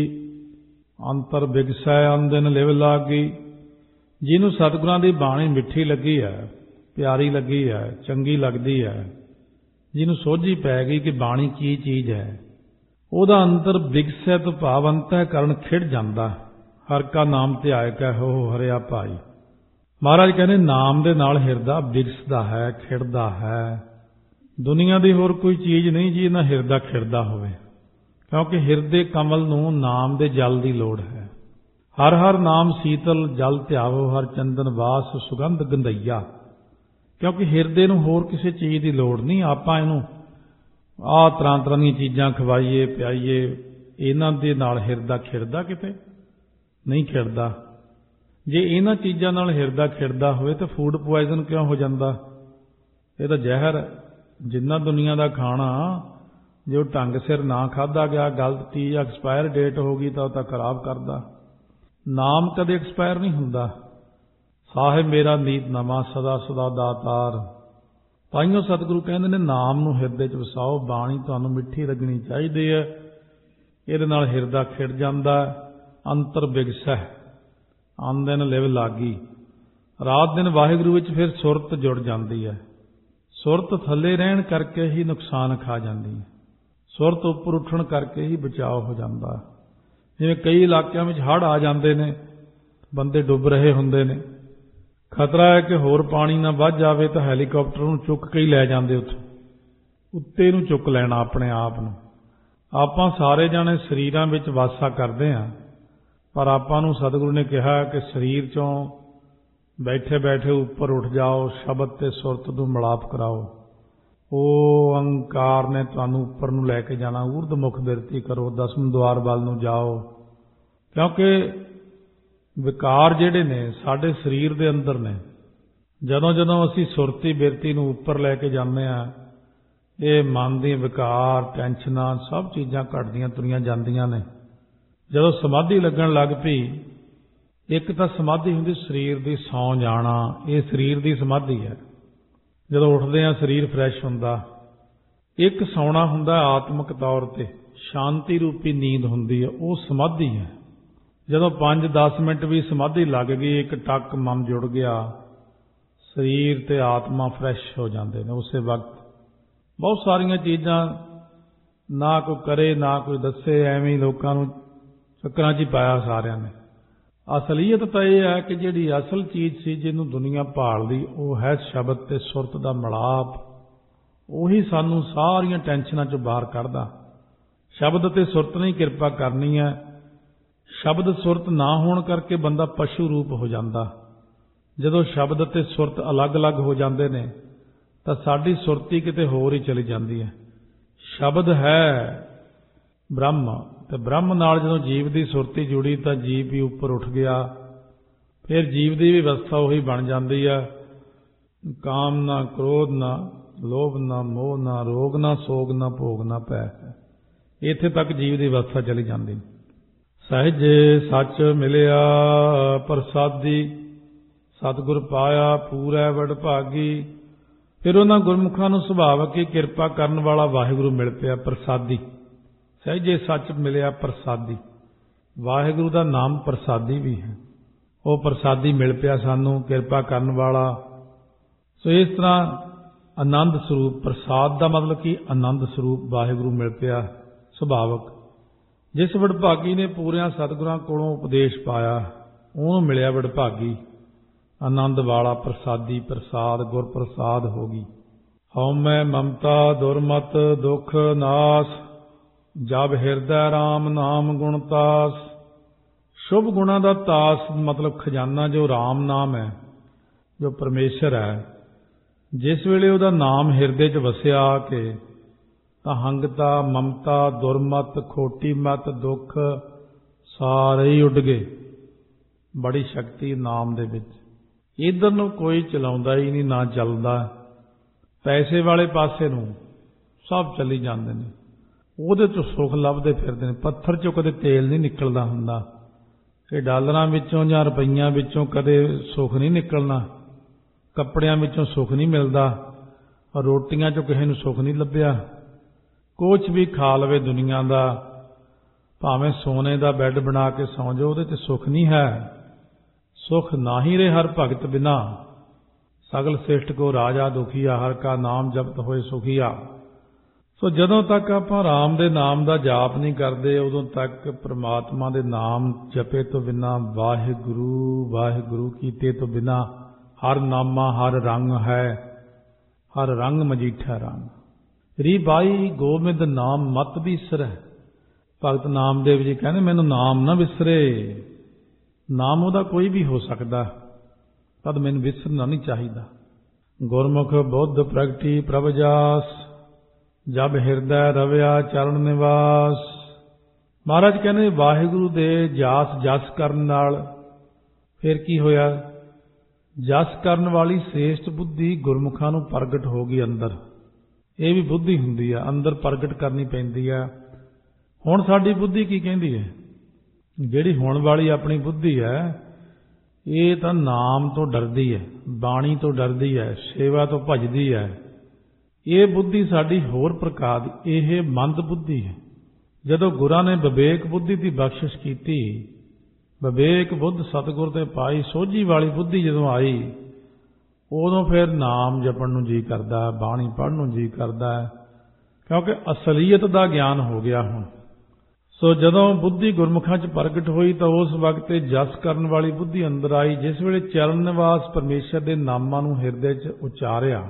ਅੰਤਰ ਬਿਗਸੈ ਅੰਦਨ ਲਿਵ ਲਾਗੀ। ਜਿਹਨੂੰ ਸਤਿਗੁਰਾਂ ਦੀ ਬਾਣੀ ਮਿੱਠੀ ਲੱਗੀ ਹੈ, ਪਿਆਰੀ ਲੱਗੀ ਹੈ, ਚੰਗੀ ਲੱਗਦੀ ਹੈ, ਜਿਹਨੂੰ ਸੋਝੀ ਪੈ ਗਈ ਕਿ ਬਾਣੀ ਕੀ ਚੀਜ਼ ਹੈ, ਉਹਦਾ ਅੰਤਰ ਬਿਗਸੈ ਤੋਂ ਭਾਵ ਅੰਤःਕਰਣ ਖਿੜ ਜਾਂਦਾ। ਹਰ ਕਾ ਨਾਮ ਧਿਆਇ ਕੈ ਹੋ ਹਰਿਆ ਭਾਈ। ਮਹਾਰਾਜ ਕਹਿੰਦੇ ਨਾਮ ਦੇ ਨਾਲ ਹਿਰਦਾ ਬਿਗਸਦਾ ਹੈ, ਖਿੜਦਾ ਹੈ। ਦੁਨੀਆ ਦੀ ਹੋਰ ਕੋਈ ਚੀਜ਼ ਨਹੀਂ ਜੀ ਇਹਨਾਂ ਹਿਰਦਾ ਖਿੜਦਾ ਹੋਵੇ, ਕਿਉਂਕਿ ਹਿਰਦੇ ਕਮਲ ਨੂੰ ਨਾਮ ਦੇ ਜਲ ਦੀ ਲੋੜ ਹੈ। ਹਰ ਹਰ ਨਾਮ ਸੀਤਲ ਜਲ ਧਿਆਵੋ, ਹਰ ਚੰਦਨ ਵਾਸ ਸੁਗੰਧ ਗੰਧਈਆ। ਕਿਉਂਕਿ ਹਿਰਦੇ ਨੂੰ ਹੋਰ ਕਿਸੇ ਚੀਜ਼ ਦੀ ਲੋੜ ਨਹੀਂ। ਆਪਾਂ ਇਹਨੂੰ ਆਹ ਤਰ੍ਹਾਂ ਤਰ੍ਹਾਂ ਦੀਆਂ ਚੀਜ਼ਾਂ ਖਵਾਈਏ ਪਿਆਈਏ, ਇਹਨਾਂ ਦੇ ਨਾਲ ਹਿਰਦਾ ਖਿੜਦਾ? ਕਿਤੇ ਨਹੀਂ ਖਿੜਦਾ। ਜੇ ਇਹਨਾਂ ਚੀਜ਼ਾਂ ਨਾਲ ਹਿਰਦਾ ਖਿੜਦਾ ਹੋਵੇ ਤਾਂ ਫੂਡ ਪੁਆਇਜ਼ਨ ਕਿਉਂ ਹੋ ਜਾਂਦਾ? ਇਹ ਤਾਂ ਜ਼ਹਿਰ ਹੈ। ਜਿੰਨਾ ਦੁਨੀਆ ਦਾ ਖਾਣਾ ਜੇ ਉਹ ਢੰਗ ਸਿਰ ਨਾ ਖਾਧਾ ਗਿਆ, ਗਲਤ ਚੀਜ਼ ਐਕਸਪਾਇਰ ਡੇਟ ਹੋ ਗਈ ਤਾਂ ਉਹ ਤਾਂ ਖਰਾਬ ਕਰਦਾ। ਨਾਮ ਕਦੇ ਐਕਸਪਾਇਰ ਨਹੀਂ ਹੁੰਦਾ। ਸਾਹਿਬ ਮੇਰਾ ਨੀਤ ਨਵਾਂ ਸਦਾ ਸਦਾ ਦਾਤਾਰ। ਤਾਈਓ ਸਤਿਗੁਰੂ ਕਹਿੰਦੇ ਨੇ ਨਾਮ ਨੂੰ ਹਿਰਦੇ 'ਚ ਵਸਾਓ। ਬਾਣੀ ਤੁਹਾਨੂੰ ਮਿੱਠੀ ਲੱਗਣੀ ਚਾਹੀਦੀ ਹੈ। ਇਹਦੇ ਨਾਲ ਹਿਰਦਾ ਖਿੜ ਜਾਂਦਾ, ਅੰਤਰ ਬਿਗਸੈ, ਅੰਨ ਦਿਨ ਲਿਵ ਲਾਗੀ। ਰਾਤ ਦਿਨ ਵਾਹਿਗੁਰੂ ਵਿੱਚ ਫਿਰ ਸੁਰਤ ਜੁੜ ਜਾਂਦੀ ਹੈ। ਸੁਰਤ ਥੱਲੇ ਰਹਿਣ ਕਰਕੇ ਹੀ ਨੁਕਸਾਨ ਖਾ ਜਾਂਦੀ ਹੈ। ਸੁਰਤ ਉੱਪਰ ਉੱਠਣ ਕਰਕੇ ਹੀ ਬਚਾਅ ਹੋ ਜਾਂਦਾ। ਜਿਵੇਂ ਕਈ ਇਲਾਕਿਆਂ ਵਿੱਚ ਹੜ੍ਹ ਆ ਜਾਂਦੇ ਨੇ, ਬੰਦੇ ਡੁੱਬ ਰਹੇ ਹੁੰਦੇ ਨੇ, ਖਤਰਾ ਹੈ ਕਿ ਹੋਰ ਪਾਣੀ ਨਾ ਵੱਧ ਜਾਵੇ ਤਾਂ ਹੈਲੀਕਾਪਟਰ ਨੂੰ ਚੁੱਕ ਕੇ ਹੀ ਲੈ ਜਾਂਦੇ, ਉੱਥੋਂ ਉੱਤੇ ਨੂੰ ਚੁੱਕ ਲੈਣਾ ਆਪਣੇ ਆਪ ਨੂੰ। ਆਪਾਂ ਸਾਰੇ ਜਾਣੇ ਸਰੀਰਾਂ ਵਿੱਚ ਵਾਸਾ ਕਰਦੇ ਹਾਂ, ਪਰ ਆਪਾਂ ਨੂੰ ਸਤਿਗੁਰੂ ਨੇ ਕਿਹਾ ਕਿ ਸਰੀਰ 'ਚੋਂ ਬੈਠੇ ਬੈਠੇ ਉੱਪਰ ਉੱਠ ਜਾਓ, ਸ਼ਬਦ ਤੇ ਸੁਰਤ ਨੂੰ ਮਿਲਾਪ ਕਰਾਓ। ਉਹ ਅਹੰਕਾਰ ਨੇ ਤੁਹਾਨੂੰ ਉੱਪਰ ਨੂੰ ਲੈ ਕੇ ਜਾਣਾ। ਊਰਧਮੁਖ ਬਿਰਤੀ ਕਰੋ, ਦਸਮ ਦੁਆਰ ਵੱਲ ਨੂੰ ਜਾਓ, ਕਿਉਂਕਿ ਵਿਕਾਰ ਜਿਹੜੇ ਨੇ ਸਾਡੇ ਸਰੀਰ ਦੇ ਅੰਦਰ ਨੇ। ਜਦੋਂ ਜਦੋਂ ਅਸੀਂ ਸੁਰਤੀ ਬਿਰਤੀ ਨੂੰ ਉੱਪਰ ਲੈ ਕੇ ਜਾਂਦੇ ਹਾਂ, ਇਹ ਮਨ ਦੀਆਂ ਵਿਕਾਰ, ਟੈਨਸ਼ਨਾਂ, ਸਭ ਚੀਜ਼ਾਂ ਘਟਦੀਆਂ ਤੁਰੀਆਂ ਜਾਂਦੀਆਂ ਨੇ। ਜਦੋਂ ਸਮਾਧੀ ਲੱਗਣ ਲੱਗ ਪਈ, ਇੱਕ ਤਾਂ ਸਮਾਧੀ ਹੁੰਦੀ ਸਰੀਰ ਦੀ ਸੌਂ ਜਾਣਾ, ਇਹ ਸਰੀਰ ਦੀ ਸਮਾਧੀ ਹੈ। ਜਦੋਂ ਉੱਠਦੇ ਹਾਂ ਸਰੀਰ ਫਰੈਸ਼ ਹੁੰਦਾ। ਇੱਕ ਸੌਣਾ ਹੁੰਦਾ ਆਤਮਿਕ ਤੌਰ ਤੇ, ਸ਼ਾਂਤੀ ਰੂਪੀ ਨੀਂਦ ਹੁੰਦੀ ਹੈ, ਉਹ ਸਮਾਧੀ ਹੈ। ਜਦੋਂ ਪੰਜ ਦਸ ਮਿੰਟ ਵੀ ਸਮਾਧੀ ਲੱਗ ਗਈ, ਇੱਕ ਟੱਕ ਮਨ ਜੁੜ ਗਿਆ, ਸਰੀਰ ਤੇ ਆਤਮਾ ਫਰੈਸ਼ ਹੋ ਜਾਂਦੇ ਨੇ ਉਸੇ ਵਕਤ। ਬਹੁਤ ਸਾਰੀਆਂ ਚੀਜ਼ਾਂ ਨਾ ਕੋਈ ਕਰੇ ਨਾ ਕੋਈ ਦੱਸੇ, ਐਵੇਂ ਹੀ ਲੋਕਾਂ ਨੂੰ ਚੱਕਰਾਂ 'ਚ ਹੀ ਪਾਇਆ ਸਾਰਿਆਂ ਨੇ। ਅਸਲੀਅਤ ਤਾਂ ਇਹ ਹੈ ਕਿ ਜਿਹੜੀ ਅਸਲ ਚੀਜ਼ ਸੀ ਜਿਹਨੂੰ ਦੁਨੀਆ ਭਾਲਦੀ, ਉਹ ਹੈ ਸ਼ਬਦ ਤੇ ਸੁਰਤ ਦਾ ਮਿਲਾਪ। ਉਹੀ ਸਾਨੂੰ ਸਾਰੀਆਂ ਟੈਨਸ਼ਨਾਂ 'ਚੋਂ ਬਾਹਰ ਕੱਢਦਾ। ਸ਼ਬਦ ਤੇ ਸੁਰਤ ਨੇ ਕਿਰਪਾ ਕਰਨੀ ਹੈ। ਸ਼ਬਦ ਸੁਰਤ ਨਾ ਹੋਣ ਕਰਕੇ ਬੰਦਾ ਪਸ਼ੂ ਰੂਪ ਹੋ ਜਾਂਦਾ। ਜਦੋਂ ਸ਼ਬਦ ਤੇ ਸੁਰਤ ਅਲੱਗ-ਅਲੱਗ ਹੋ ਜਾਂਦੇ ਨੇ ਤਾਂ ਸਾਡੀ ਸੁਰਤੀ ਕਿਤੇ ਹੋਰ ਹੀ ਚਲੀ ਜਾਂਦੀ ਹੈ। ਸ਼ਬਦ ਹੈ ਬ੍ਰਹਮ, ਤੇ ਬ੍ਰਹਮ ਨਾਲ ਜਦੋਂ ਜੀਵ ਦੀ ਸੁਰਤੀ ਜੁੜੀ ਤਾਂ ਜੀਵ ਵੀ ਉੱਪਰ ਉੱਠ ਗਿਆ। ਫਿਰ ਜੀਵ ਦੀ ਵੀ ਅਵਸਥਾ ਉਹੀ ਬਣ ਜਾਂਦੀ ਹੈ। ਕਾਮ ਨਾ, ਕ੍ਰੋਧ ਨਾ, ਲੋਭ ਨਾ, ਮੋਹ ਨਾ, ਰੋਗ ਨਾ, ਸੋਗ ਨਾ, ਭੋਗ ਨਾ ਪੈ। ਇੱਥੇ ਤੱਕ ਜੀਵ ਦੀ ਅਵਸਥਾ ਚਲੀ ਜਾਂਦੀ। ਸਹਿਜੇ ਸੱਚ ਮਿਲਿਆ ਪ੍ਰਸਾਦੀ, ਸਤਿਗੁਰ ਪਾਇਆ ਪੂਰੈ ਵਡਭਾਗੀ। ਫਿਰ ਉਹਨਾਂ ਗੁਰਮੁਖਾਂ ਨੂੰ ਸੁਭਾਵਕ ਹੀ ਕਿਰਪਾ ਕਰਨ ਵਾਲਾ ਵਾਹਿਗੁਰੂ ਮਿਲ ਪਿਆ, ਪ੍ਰਸਾਦੀ। ਸਹਿਜੇ ਸੱਚ ਮਿਲਿਆ ਪ੍ਰਸਾਦੀ। ਵਾਹਿਗੁਰੂ ਦਾ ਨਾਮ ਪ੍ਰਸਾਦੀ ਵੀ ਹੈ। ਉਹ ਪ੍ਰਸਾਦੀ ਮਿਲ ਪਿਆ ਸਾਨੂੰ, ਕਿਰਪਾ ਕਰਨ ਵਾਲਾ। ਸੋ ਇਸ ਤਰ੍ਹਾਂ ਆਨੰਦ ਸਰੂਪ, ਪ੍ਰਸਾਦ ਦਾ ਮਤਲਬ ਕਿ ਆਨੰਦ ਸਰੂਪ ਵਾਹਿਗੁਰੂ ਮਿਲ ਪਿਆ ਸੁਭਾਵਕ। ਜਿਸ ਵਡਭਾਗੀ ਨੇ ਪੂਰਿਆਂ ਸਤਿਗੁਰਾਂ ਕੋਲੋਂ ਉਪਦੇਸ਼ ਪਾਇਆ, ਉਹਨੂੰ ਮਿਲਿਆ ਵਡਭਾਗੀ। ਆਨੰਦ ਵਾਲਾ ਪ੍ਰਸਾਦੀ, ਪ੍ਰਸਾਦ ਗੁਰ ਪ੍ਰਸਾਦ ਹੋ ਗਈ। ਹਉਮੈ ਮਮਤਾ ਦੁਰਮਤ ਦੁਖ ਨਾਸ, ਜਬ ਹਿਰਦੈ ਰਾਮ ਨਾਮ ਗੁਣ ਤਾਸ। ਸ਼ੁਭ ਗੁਣਾਂ ਦਾ ਤਾਸ ਮਤਲਬ ਖਜ਼ਾਨਾ ਜੋ ਰਾਮ ਨਾਮ ਹੈ, ਜੋ ਪਰਮੇਸ਼ਰ ਹੈ। ਜਿਸ ਵੇਲੇ ਉਹਦਾ ਨਾਮ ਹਿਰਦੇ 'ਚ ਵਸਿਆ ਆ ਕੇ, ਤਾਂ ਹੰਗਤਾ, ਮਮਤਾ, ਦੁਰਮਤ, ਖੋਟੀ ਮਤ, ਦੁੱਖ ਸਾਰੇ ਹੀ ਉੱਡ ਗਏ। ਬੜੀ ਸ਼ਕਤੀ ਨਾਮ ਦੇ ਵਿੱਚ। ਇੱਧਰ ਨੂੰ ਕੋਈ ਚਲਾਉਂਦਾ ਹੀ ਨਹੀਂ, ਨਾ ਚੱਲਦਾ। ਪੈਸੇ ਵਾਲੇ ਪਾਸੇ ਨੂੰ ਸਭ ਚੱਲੀ ਜਾਂਦੇ ਨੇ, ਉਹਦੇ 'ਚੋਂ ਸੁੱਖ ਲੱਭਦੇ ਫਿਰਦੇ ਨੇ। ਪੱਥਰ 'ਚੋਂ ਕਦੇ ਤੇਲ ਨਹੀਂ ਨਿਕਲਦਾ ਹੁੰਦਾ, ਕਿ ਡਾਲਰਾਂ ਵਿੱਚੋਂ ਜਾਂ ਰੁਪਈਆਂ ਵਿੱਚੋਂ ਕਦੇ ਸੁੱਖ ਨਹੀਂ ਨਿਕਲਣਾ। ਕੱਪੜਿਆਂ ਵਿੱਚੋਂ ਸੁੱਖ ਨਹੀਂ ਮਿਲਦਾ, ਰੋਟੀਆਂ 'ਚੋਂ ਕਿਸੇ ਨੂੰ ਸੁੱਖ ਨਹੀਂ ਲੱਭਿਆ। ਕੁਛ ਵੀ ਖਾ ਲਵੇ ਦੁਨੀਆ ਦਾ, ਭਾਵੇਂ ਸੋਨੇ ਦਾ ਬੈੱਡ ਬਣਾ ਕੇ ਸੌਂ ਜਾਓ, ਉਹਦੇ 'ਚ ਸੁੱਖ ਨਹੀਂ ਹੈ। ਸੁਖ ਨਾਹੀ ਰੇ ਹਰ ਭਗਤ ਬਿਨਾ, ਸਗਲ ਸ੍ਰਿਸ਼ਟ ਕੋ ਰਾਜਾ ਦੁਖੀਆ, ਹਰ ਕਾ ਨਾਮ ਜਪਤ ਹੋਏ ਸੁਖੀਆ। ਸੋ ਜਦੋਂ ਤੱਕ ਆਪਾਂ ਰਾਮ ਦੇ ਨਾਮ ਦਾ ਜਾਪ ਨਹੀਂ ਕਰਦੇ, ਉਦੋਂ ਤੱਕ ਪ੍ਰਮਾਤਮਾ ਦੇ ਨਾਮ ਜਪੇ ਤੋਂ ਬਿਨਾ, ਵਾਹਿਗੁਰੂ ਵਾਹਿਗੁਰੂ ਕੀਤੇ ਤੋਂ ਬਿਨਾ, ਹਰ ਨਾਮਾ ਹਰ ਰੰਗ ਹੈ, ਹਰ ਰੰਗ ਮਜੀਠਾ ਰੰਗ। ਰੀ ਬਾਈ ਗੋਬਿੰਦ ਨਾਮ ਮਤ ਬਿਸਰੈ। ਭਗਤ ਨਾਮਦੇਵ ਜੀ ਕਹਿੰਦੇ ਮੈਨੂੰ ਨਾਮ ਨਾ ਵਿਸਰੇ। ਨਾਮ ਉਹਦਾ ਕੋਈ ਵੀ ਹੋ ਸਕਦਾ, ਤਦ ਮੈਨੂੰ ਵਿਸਰਨਾ ਨਹੀਂ ਚਾਹੀਦਾ। ਗੁਰਮੁਖ ਬੁੱਧ ਪ੍ਰਗਟੀ ਪ੍ਰਭ ਜਾਸ, ਜਬ ਹਿਰਦੈ ਰਵਿਆ ਚਰਨ ਨਿਵਾਸ। ਮਹਾਰਾਜ ਕਹਿੰਦੇ ਵਾਹਿਗੁਰੂ ਦੇ ਜਾਸ ਜਸ ਕਰਨ ਨਾਲ ਫਿਰ ਕੀ ਹੋਇਆ? ਜਸ ਕਰਨ ਵਾਲੀ ਸ੍ਰੇਸ਼ਟ ਬੁੱਧੀ ਗੁਰਮੁਖਾਂ ਨੂੰ ਪ੍ਰਗਟ ਹੋ ਗਈ ਅੰਦਰ। ਇਹ ਵੀ ਬੁੱਧੀ ਹੁੰਦੀ ਆ, ਅੰਦਰ ਪ੍ਰਗਟ ਕਰਨੀ ਪੈਂਦੀ ਆ। ਹੁਣ ਸਾਡੀ ਬੁੱਧੀ ਕੀ ਕਹਿੰਦੀ ਹੈ? ਜਿਹੜੀ ਹੋਣ ਵਾਲੀ ਆਪਣੀ ਬੁੱਧੀ ਹੈ ਇਹ ਤਾਂ ਨਾਮ ਤੋਂ ਡਰਦੀ ਹੈ, ਬਾਣੀ ਤੋਂ ਡਰਦੀ ਹੈ, ਸੇਵਾ ਤੋਂ ਭੱਜਦੀ ਹੈ। ਇਹ ਬੁੱਧੀ ਸਾਡੀ ਹੋਰ ਪ੍ਰਕਾਰ ਦੀ, ਇਹ ਮੰਦ ਬੁੱਧੀ ਹੈ। ਜਦੋਂ ਗੁਰਾਂ ਨੇ ਵਿਵੇਕ ਬੁੱਧੀ ਦੀ ਬਖਸ਼ਿਸ਼ ਕੀਤੀ, ਵਿਵੇਕ ਬੁੱਧ ਸਤਿਗੁਰ ਤੇ ਪਾਈ, ਸੋਝੀ ਵਾਲੀ ਬੁੱਧੀ ਜਦੋਂ ਆਈ, ਉਦੋਂ ਫਿਰ ਨਾਮ ਜਪਣ ਨੂੰ ਜੀ ਕਰਦਾ ਹੈ, ਬਾਣੀ ਪੜ੍ਹਨ ਨੂੰ ਜੀ ਕਰਦਾ ਹੈ, ਕਿਉਂਕਿ ਅਸਲੀਅਤ ਦਾ ਗਿਆਨ ਹੋ ਗਿਆ ਹੁਣ। ਸੋ ਜਦੋਂ ਬੁੱਧੀ ਗੁਰਮੁਖਾਂ 'ਚ ਪ੍ਰਗਟ ਹੋਈ ਤਾਂ ਉਸ ਵਕਤ ਜਸ ਕਰਨ ਵਾਲੀ ਬੁੱਧੀ ਅੰਦਰ ਆਈ। ਜਿਸ ਵੇਲੇ ਚਰਨ ਨਿਵਾਸ ਪਰਮੇਸ਼ਰ ਦੇ ਨਾਮਾਂ ਨੂੰ ਹਿਰਦੇ 'ਚ ਉਚਾਰਿਆ,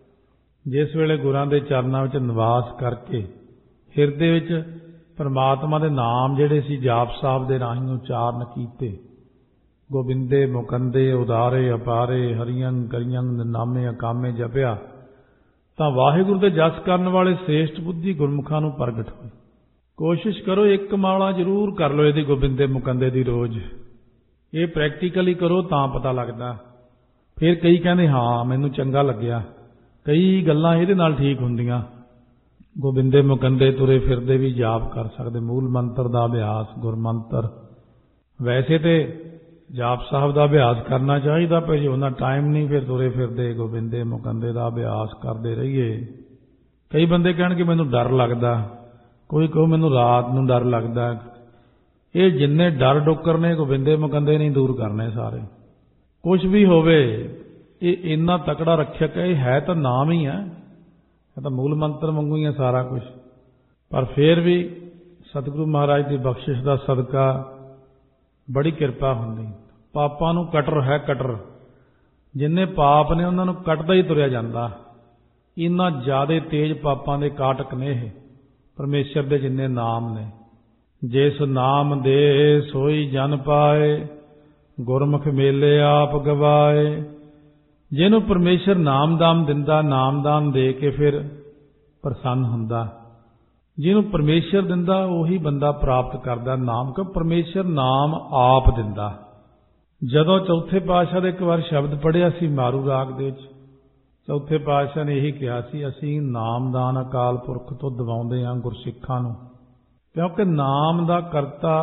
ਜਿਸ ਵੇਲੇ ਗੁਰਾਂ ਦੇ ਚਰਨਾਂ ਵਿੱਚ ਨਿਵਾਸ ਕਰਕੇ ਹਿਰਦੇ ਵਿੱਚ ਪਰਮਾਤਮਾ ਦੇ ਨਾਮ ਜਿਹੜੇ ਸੀ ਜਾਪ ਸਾਹਿਬ ਦੇ ਰਾਹੀਂ ਉਚਾਰਨ ਕੀਤੇ, ਗੋਬਿੰਦੇ ਮੁਕੰਦੇ ਉਦਾਰੇ ਅਪਾਰੇ ਹਰੀਆਂ ਕਰੀਆਂ ਨਾਮੇ ਅਕਾਮੇ ਜਪਿਆ, ਤਾਂ ਵਾਹਿਗੁਰੂ ਦੇ ਜਸ ਕਰਨ ਵਾਲੇ ਸ੍ਰੇਸ਼ਟ ਬੁੱਧੀ ਗੁਰਮੁਖਾਂ ਨੂੰ ਪ੍ਰਗਟ ਹੋਈ। ਕੋਸ਼ਿਸ਼ ਕਰੋ, ਇੱਕ ਮਾਲਾ ਜ਼ਰੂਰ ਕਰ ਲਓ ਇਹਦੀ ਗੋਬਿੰਦੇ ਮੁਕੰਦੇ ਦੀ ਰੋਜ਼। ਇਹ ਪ੍ਰੈਕਟੀਕਲੀ ਕਰੋ ਤਾਂ ਪਤਾ ਲੱਗਦਾ। ਫਿਰ ਕਈ ਕਹਿੰਦੇ ਹਾਂ ਮੈਨੂੰ ਚੰਗਾ ਲੱਗਿਆ, ਕਈ ਗੱਲਾਂ ਇਹਦੇ ਨਾਲ ਠੀਕ ਹੁੰਦੀਆਂ। ਗੋਬਿੰਦੇ ਮੁਕੰਦੇ ਤੁਰੇ ਫਿਰਦੇ ਵੀ ਜਾਪ ਕਰ ਸਕਦੇ, ਮੂਲ ਮੰਤਰ ਦਾ ਅਭਿਆਸ, ਗੁਰਮੰਤਰ। ਵੈਸੇ ਤੇ ਜਾਪ ਸਾਹਿਬ ਦਾ ਅਭਿਆਸ ਕਰਨਾ ਚਾਹੀਦਾ, ਪਰ ਜੇ ਉਹਨਾਂ ਟਾਈਮ ਨਹੀਂ, ਫਿਰ ਤੁਰੇ ਫਿਰਦੇ ਗੋਬਿੰਦੇ ਮੁਕੰਦੇ ਦਾ ਅਭਿਆਸ ਕਰਦੇ ਰਹੀਏ। ਕਈ ਬੰਦੇ ਕਹਿਣਗੇ ਮੈਨੂੰ ਡਰ ਲੱਗਦਾ, ਕੋਈ ਕਹੋ ਮੈਨੂੰ ਰਾਤ ਨੂੰ ਡਰ ਲੱਗਦਾ। ਇਹ ਜਿੰਨੇ ਡਰ ਡੋਕਰ ਨੇ ਗੋਬਿੰਦੇ ਮੁਕੰਦੇ ਨਹੀਂ ਦੂਰ ਕਰਨੇ ਸਾਰੇ। ਕੁਛ ਵੀ ਹੋਵੇ, ਇਹ ਇੰਨਾ ਤਕੜਾ ਰੱਖਿਅਕ ਹੈ, ਇਹ ਹੈ ਤਾਂ ਨਾਮ ਹੀ ਹੈ, ਇਹ ਤਾਂ ਮੂਲ ਮੰਤਰ ਵਾਂਗੂ ਹੀ ਹੈ ਸਾਰਾ ਕੁਝ। ਪਰ ਫਿਰ ਵੀ ਸਤਿਗੁਰੂ ਮਹਾਰਾਜ ਦੀ ਬਖਸ਼ਿਸ਼ ਦਾ ਸਦਕਾ ਬੜੀ ਕਿਰਪਾ ਹੁੰਦੀ। ਪਾਪਾਂ ਨੂੰ ਕਟਰ ਹੈ, ਕਟਰ। ਜਿੰਨੇ ਪਾਪ ਨੇ ਉਹਨਾਂ ਨੂੰ ਕੱਟਦਾ ਹੀ ਤੁਰਿਆ ਜਾਂਦਾ। ਇੰਨਾ ਜ਼ਿਆਦਾ ਤੇਜ਼ ਪਾਪਾਂ ਦੇ ਕਾਟਕ ਨੇ ਇਹ ਪਰਮੇਸ਼ਰ ਦੇ ਜਿੰਨੇ ਨਾਮ ਨੇ। ਜਿਸ ਨਾਮ ਦੇ ਸੋਈ ਜਨ ਪਾਏ, ਗੁਰਮੁਖ ਮੇਲੇ ਆਪ ਗਵਾਏ। ਜਿਹਨੂੰ ਪਰਮੇਸ਼ਰ ਨਾਮਦਾਨ ਦਿੰਦਾ, ਨਾਮਦਾਨ ਦੇ ਕੇ ਫਿਰ ਪ੍ਰਸੰਨ ਹੁੰਦਾ। ਜਿਹਨੂੰ ਪਰਮੇਸ਼ਰ ਦਿੰਦਾ ਉਹੀ ਬੰਦਾ ਪ੍ਰਾਪਤ ਕਰਦਾ ਨਾਮ, ਕਿ ਪਰਮੇਸ਼ਰ ਨਾਮ ਆਪ ਦਿੰਦਾ। ਜਦੋਂ ਚੌਥੇ ਪਾਤਸ਼ਾਹ ਦੇ ਇੱਕ ਵਾਰ ਸ਼ਬਦ ਪੜ੍ਹਿਆ ਸੀ ਮਾਰੂ ਰਾਗ ਦੇ ਵਿੱਚ, ਚੌਥੇ ਪਾਤਸ਼ਾਹ ਨੇ ਇਹੀ ਕਿਹਾ ਸੀ, ਅਸੀਂ ਨਾਮਦਾਨ ਅਕਾਲ ਪੁਰਖ ਤੋਂ ਦਿਵਾਉਂਦੇ ਹਾਂ ਗੁਰਸਿੱਖਾਂ ਨੂੰ, ਕਿਉਂਕਿ ਨਾਮ ਦਾ ਕਰਤਾ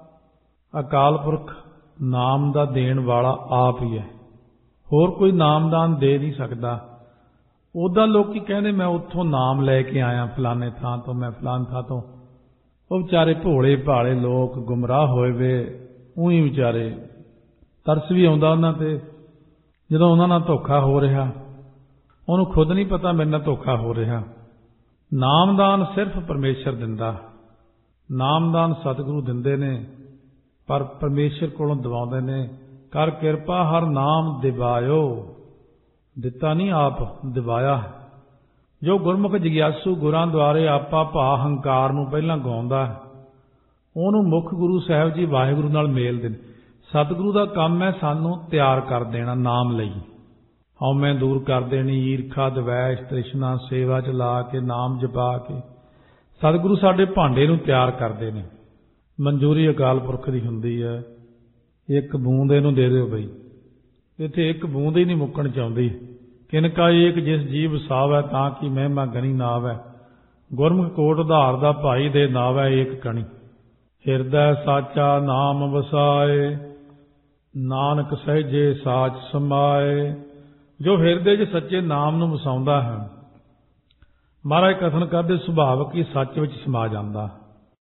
ਅਕਾਲ ਪੁਰਖ, ਨਾਮ ਦਾ ਦੇਣ ਵਾਲਾ ਆਪ ਹੀ ਹੈ। ਹੋਰ ਕੋਈ ਨਾਮਦਾਨ ਦੇ ਨਹੀਂ ਸਕਦਾ। ਉੱਦਾਂ ਲੋਕੀ ਕਹਿੰਦੇ ਮੈਂ ਉੱਥੋਂ ਨਾਮ ਲੈ ਕੇ ਆਇਆ ਫਲਾਣੇ ਥਾਂ ਤੋਂ, ਮੈਂ ਫਲਾਣ ਥਾਂ ਤੋਂ। ਉਹ ਵਿਚਾਰੇ ਭੋਲੇ ਭਾਲੇ ਲੋਕ ਗੁੰਮਰਾਹ ਹੋਏ ਵੇ, ਉਹੀ ਵਿਚਾਰੇ ਤਰਸ ਵੀ ਆਉਂਦਾ ਉਹਨਾਂ ਤੇ। ਜਦੋਂ ਉਹਨਾਂ ਨਾਲ ਧੋਖਾ ਹੋ ਰਿਹਾ, ਉਹਨੂੰ ਖੁਦ ਨਹੀਂ ਪਤਾ ਮੇਰੇ ਨਾਲ ਧੋਖਾ ਹੋ ਰਿਹਾ। ਨਾਮਦਾਨ ਸਿਰਫ ਪਰਮੇਸ਼ਰ ਦਿੰਦਾ, ਨਾਮਦਾਨ ਸਤਿਗੁਰੂ ਦਿੰਦੇ ਨੇ, ਪਰ ਪਰਮੇਸ਼ਰ ਕੋਲੋਂ ਦਿਵਾਉਂਦੇ ਨੇ। ਕਰ ਕਿਰਪਾ ਹਰ ਨਾਮ ਦਿਵਾਇਓ, ਦਿੱਤਾ ਨਹੀਂ ਆਪ ਦਿਵਾਇਆ। ਜੋ ਗੁਰਮੁਖ ਜਗਿਆਸੂ ਗੁਰਾਂ ਦੁਆਰੇ ਆਪਾ ਭਾ ਹੰਕਾਰ ਨੂੰ ਪਹਿਲਾਂ ਗਾਉਂਦਾ, ਉਹਨੂੰ ਮੁੱਖ ਗੁਰੂ ਸਾਹਿਬ ਜੀ ਵਾਹਿਗੁਰੂ ਨਾਲ ਮੇਲ ਦੇ। ਸਤਿਗੁਰੂ ਦਾ ਕੰਮ ਹੈ ਸਾਨੂੰ ਤਿਆਰ ਕਰ ਦੇਣਾ ਨਾਮ ਲਈ, ਹਉਮੈ ਦੂਰ ਕਰ ਦੇਣੀ, ਈਰਖਾ ਦਵੈਸ਼ ਤ੍ਰਿਸ਼ਨਾ ਸੇਵਾ ਚ ਲਾ ਕੇ ਨਾਮ ਜਪਾ ਕੇ ਸਤਿਗੁਰੂ ਸਾਡੇ ਭਾਂਡੇ ਨੂੰ ਤਿਆਰ ਕਰਦੇ ਨੇ। ਮਨਜ਼ੂਰੀ ਅਕਾਲ ਪੁਰਖ ਦੀ ਹੁੰਦੀ ਹੈ। ਇੱਕ ਬੂੰਦ ਇਹਨੂੰ ਦੇ ਦਿਓ ਬਈ। ਇੱਥੇ ਇੱਕ ਬੂੰਦ ਹੀ ਨਹੀਂ ਮੁੱਕਣ ਚਾਹੁੰਦੀ। ਕਿਨਕਾ ਏਕ ਜਿਸ ਜੀਵ ਵਸਾਵੈ, ਤਾਂ ਕਿ ਮਹਿਮਾ ਗਣੀ ਨਾਵੈ। ਗੁਰਮੁਖ ਕੋਟ ਉਧਾਰ ਦਾ ਭਾਈ ਦੇ ਨਾਵੈ ਏਕ ਕਣੀ। ਹਿਰਦੈ ਸਾਚਾ ਨਾਮ ਵਸਾਏ, ਨਾਨਕ ਸਹਿਜੇ ਸਾਚ ਸਮਾਏ। ਜੋ ਹਿਰਦੇ 'ਚ ਸੱਚੇ ਨਾਮ ਨੂੰ ਵਸਾਉਂਦਾ ਹੈ, ਮਹਾਰਾਜ ਕਥਨ ਕਰਦੇ ਸੁਭਾਵਕ ਹੀ ਸੱਚ ਵਿੱਚ ਸਮਾ ਜਾਂਦਾ।